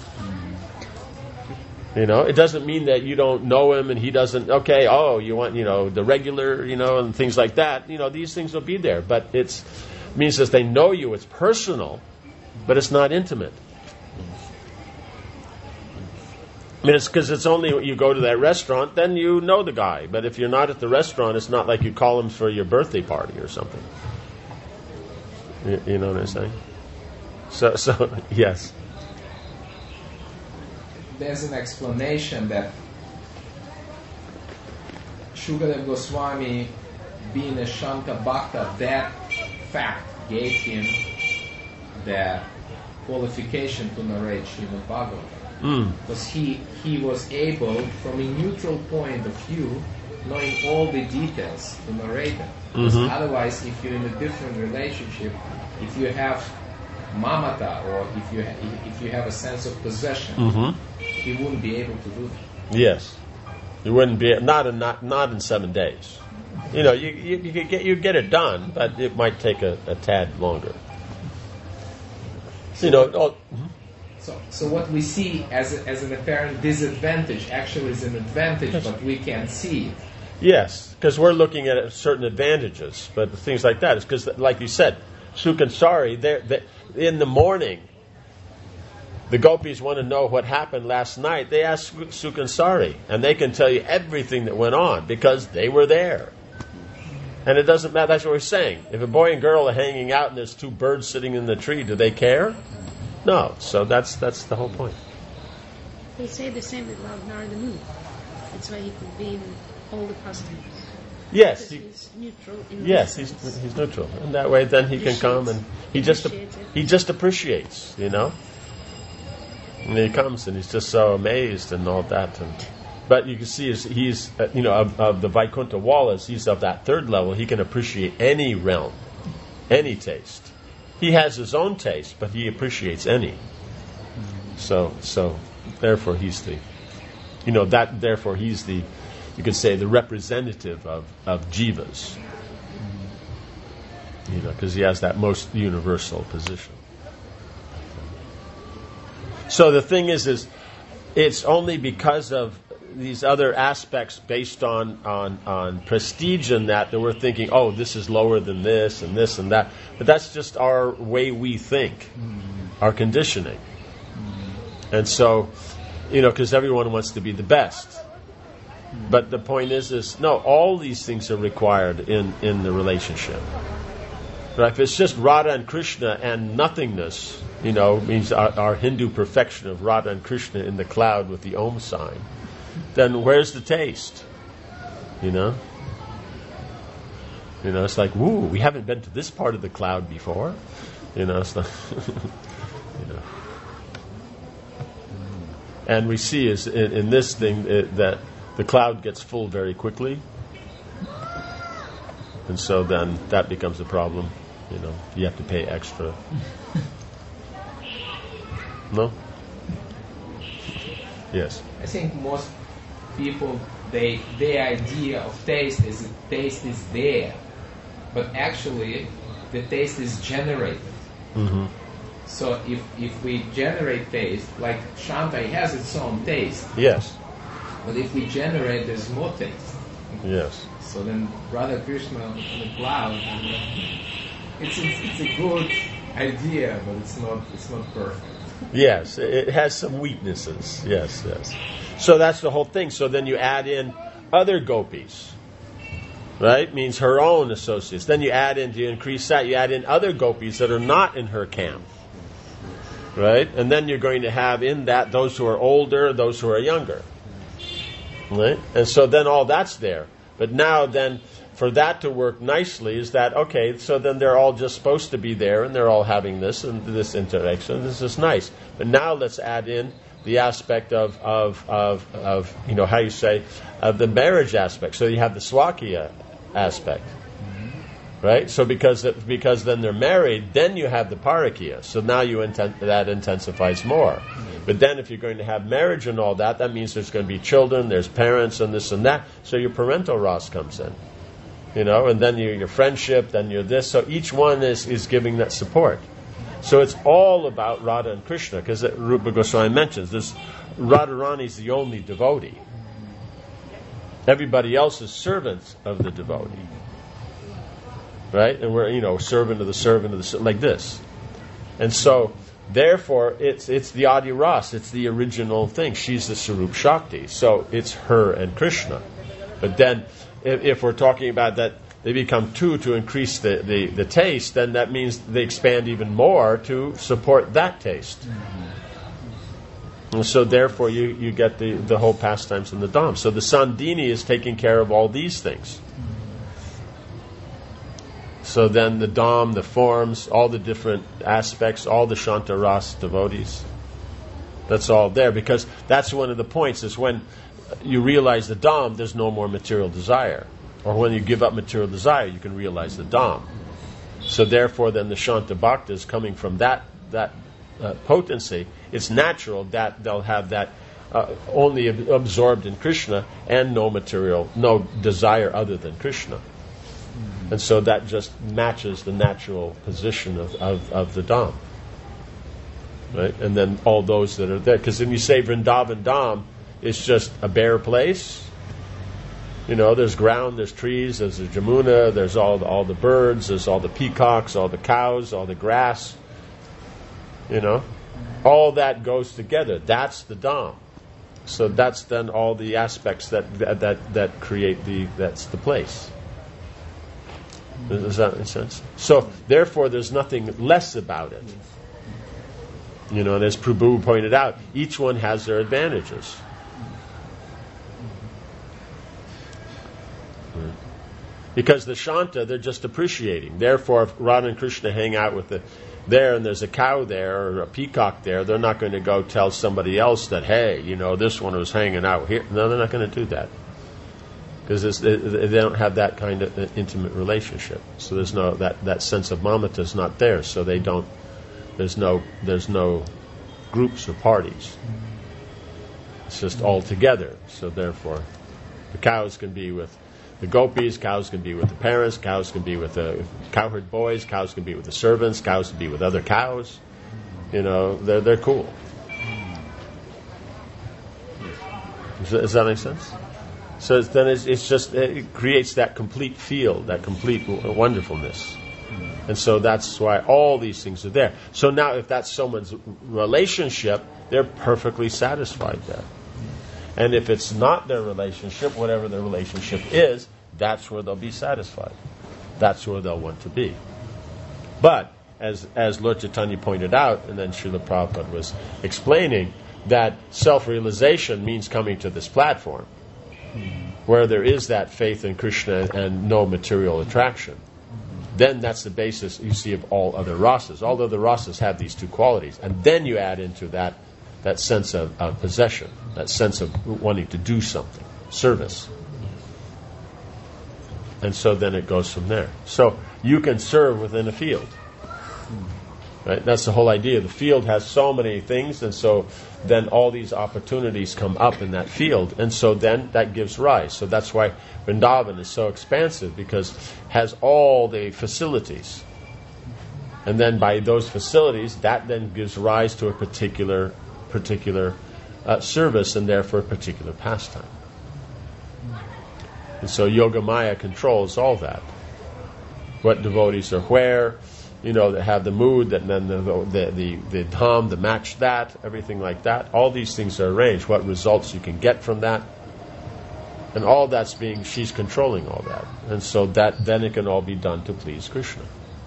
You know, it doesn't mean that you don't know him and he doesn't, okay, oh, you want, you know, the regular, you know, and things like that. You know, these things will be there. But it's, it means that they know you, it's personal, but it's not intimate. I mean, it's because it's only when you go to that restaurant, then you know the guy. But if you're not at the restaurant, it's not like you call him for your birthday party or something. You, you know what I'm saying? So, so yes. There's an explanation that Shukadev Goswami, being a Shanta Bhakta, that fact gave him the qualification to narrate Srimad Bhagavatam. Mm. Because he, he was able, from a neutral point of view, knowing all the details to narrate them. Because mm-hmm. otherwise, if you're in a different relationship, if you have mamata, or if you ha- if you have a sense of possession, mm-hmm. you wouldn't be able to do that. Yes, you wouldn't be not in not not in seven days. You know, you you, you could get you get it done, but it might take a, a tad longer. So, you know. Oh, mm-hmm. So, so what we see as a, as an apparent disadvantage actually is an advantage, but we can't see it. Yes, because we're looking at certain advantages, but things like that is because, like you said, Sukh and Sari, they're, they're, in the morning, the gopis want to know what happened last night. They ask Sukh and Sari, and they can tell you everything that went on because they were there. And it doesn't matter. That's what we're saying. If a boy and girl are hanging out and there's two birds sitting in the tree, do they care? No, so that's that's the whole point. They say the same about Narada Muni. That's why he could be in all the pastimes. Yes, he, he's neutral. In yes, he's he's neutral, and that way then he can come and he just he just appreciates, you know. And he comes and he's just so amazed and all that. And but you can see is he's uh, you know of, of the Vaikuntha Walas, he's of that third level. He can appreciate any realm, any taste. He has his own taste, but he appreciates any. So so therefore he's the you know that therefore he's the you could say the representative of, of jivas. You know, because he has that most universal position. So the thing is, is it's only because of these other aspects based on, on, on prestige and that that we're thinking, oh, this is lower than this and this and that. But that's just our way we think, mm-hmm. our conditioning. Mm-hmm. And so, you know, because everyone wants to be the best. Mm-hmm. But the point is, is no, all these things are required in, in the relationship. Right? If it's just Radha and Krishna and nothingness, you know, means our, our Hindu perfection of Radha and Krishna in the cloud with the Om sign, then where's the taste? You know? You know, it's like, woo, we haven't been to this part of the cloud before. You know, it's like, you know. And we see is in, in this thing it, that the cloud gets full very quickly. And so then that becomes a problem. You know, you have to pay extra. No? Yes. I think most people, they their idea of taste is that taste is there, but actually the taste is generated. Mm-hmm. So if if we generate taste, like Shanta has its own taste. Yes. But if we generate, there's more taste. Yes. So then Radha Krishna on the cloud, it's a, it's a good idea, but it's not it's not perfect. Yes, it has some weaknesses. Yes, yes. So that's the whole thing. So then you add in other gopis, right? Means her own associates. Then you add in, to increase that, you add in other gopis that are not in her camp, right? And then you're going to have in that those who are older, those who are younger, right? And so then all that's there. But now then, for that to work nicely, is that, okay, so then they're all just supposed to be there, and they're all having this and this interaction. This is nice. But now let's add in the aspect of, of, of, of you know, how you say, of the marriage aspect. So you have the Swakya aspect, right? So because because then they're married, then you have the Parakya. So now you inten- that intensifies more. But then if you're going to have marriage and all that, that means there's going to be children, there's parents and this and that. So your parental ras comes in. You know, and then your, your friendship, then your this. So each one is, is giving that support. So it's all about Radha and Krishna, because Rupa Goswami mentions this. Radharani is the only devotee. Everybody else is servants of the devotee. Right? And we're, you know, servant of the servant of the servant, like this. And so, therefore, it's it's the Adi Ras, it's the original thing. She's the Sarup Shakti. So it's her and Krishna. But then, if, if we're talking about that, they become two to increase the, the, the taste, then that means they expand even more to support that taste. Mm-hmm. And so therefore you, you get the, the whole pastimes in the Dham. So the Sandini is taking care of all these things. Mm-hmm. So then the Dham, the forms, all the different aspects, all the Shanta Ras devotees, that's all there. Because that's one of the points, is when you realize the Dham, there's no more material desire. Or when you give up material desire, you can realize the Dham. So therefore, then the Shanta Bhaktas coming from that that uh, potency, it's natural that they'll have that uh, only ab- absorbed in Krishna and no material, no desire other than Krishna. Mm-hmm. And so that just matches the natural position of, of, of the Dham. Right? And then all those that are there. Because when you say Vrindavan Dham, it's just a bare place. You know, there's ground, there's trees, there's the Jamuna, there's all the, all the birds, there's all the peacocks, all the cows, all the grass. You know, all that goes together. That's the Dham. So that's then all the aspects that that that, that create the that's the place. Does that make sense? So therefore, there's nothing less about it. You know, and as Prabhu pointed out, each one has their advantages. Because the Shanta, they're just appreciating. Therefore, if Radha and Krishna hang out with the there and there's a cow there or a peacock there, they're not going to go tell somebody else that, hey, you know, this one was hanging out here. No, they're not going to do that. Because they, they don't have that kind of intimate relationship. So there's no, that, that sense of mamata is not there. So they don't, there's no, there's no groups or parties. It's just all together. So therefore, the cows can be with the gopis, cows can be with the parents, cows can be with the cowherd boys, cows can be with the servants, cows can be with other cows. You know, they're they're cool. Does that, does that make sense? So then it's, it's just it creates that complete field, that complete wonderfulness. And so that's why all these things are there. So now if that's someone's relationship, they're perfectly satisfied there. And if it's not their relationship, whatever their relationship is, that's where they'll be satisfied. That's where they'll want to be. But, as as Lord Chaitanya pointed out, and then Srila Prabhupada was explaining, that self-realization means coming to this platform, where there is that faith in Krishna and no material attraction. Then that's the basis, you see, of all other rasas. All other rasas have these two qualities. And then you add into that that sense of, of possession, that sense of wanting to do something, service. And so then it goes from there. So you can serve within a field. Right? That's the whole idea. The field has so many things, and so then all these opportunities come up in that field, and so then that gives rise. So that's why Vrindavan is so expansive, because it has all the facilities. And then by those facilities, that then gives rise to a particular particular uh, service, and therefore a particular pastime. And so Yogamaya controls all that. What devotees are where, you know, that have the mood, that then the the the, the dham, the match that, everything like that. All these things are arranged. What results you can get from that, and all that's being, she's controlling all that, and so that then it can all be done to please Krishna.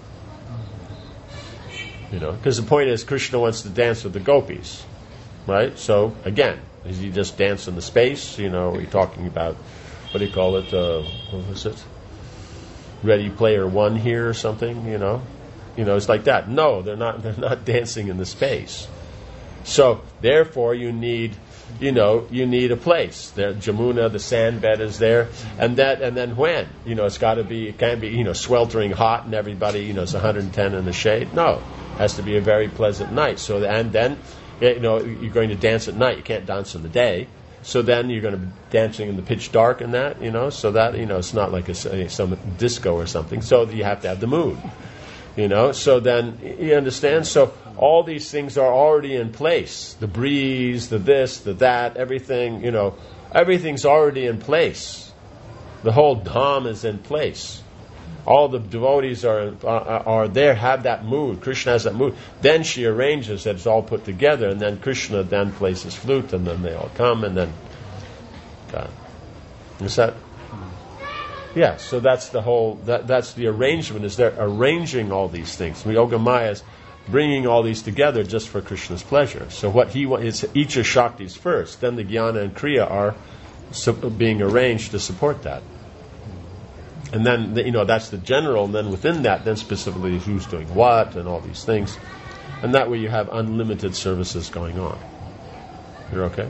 You know, because the point is, Krishna wants to dance with the gopis, right? So again, is he just dance in the space? You know, are we talking about, what do you call it? Uh, what was it? Ready Player One here or something? You know, you know, it's like that. No, they're not. They're not dancing in the space. So therefore, you need, you know, you need a place. There, Jamuna, the sand bed is there, and that, and then when, you know, it's got to be, it can't be, you know, sweltering hot and everybody, you know, it's one hundred ten in the shade. No, it has to be a very pleasant night. So, and then, you know, you're going to dance at night. You can't dance in the day. So then you're going to be dancing in the pitch dark and that, you know, so that, you know, it's not like a, some disco or something. So you have to have the mood, you know. So then, you understand? So all these things are already in place. The breeze, the this, the that, everything, you know, everything's already in place. The whole dham is in place. All the devotees are are, are there, have that mood. Krishna has that mood. Then she arranges that it's all put together, and then Krishna then plays his flute, and then they all come, and then God. Is that? Yeah. So that's the whole. That that's the arrangement. Is they're arranging all these things. Yogamaya is bringing all these together just for Krishna's pleasure. So what he wants, it's each of Shaktis first. Then the Jnana and Kriya are su- being arranged to support that. And then, you know, that's the general, and then within that, then specifically who's doing what and all these things. And that way you have unlimited services going on. You're okay?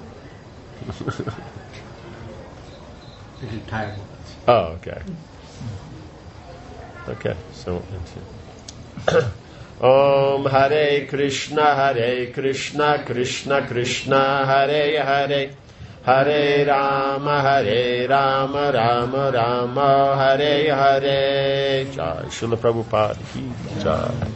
Oh, okay. Okay, so Om Hare Krishna, Hare Krishna, Krishna Krishna, Hare Hare, Hare Rama, Hare Rama, Rama Rama, Hare Hare. Jai Srila Prabhupada ki jai.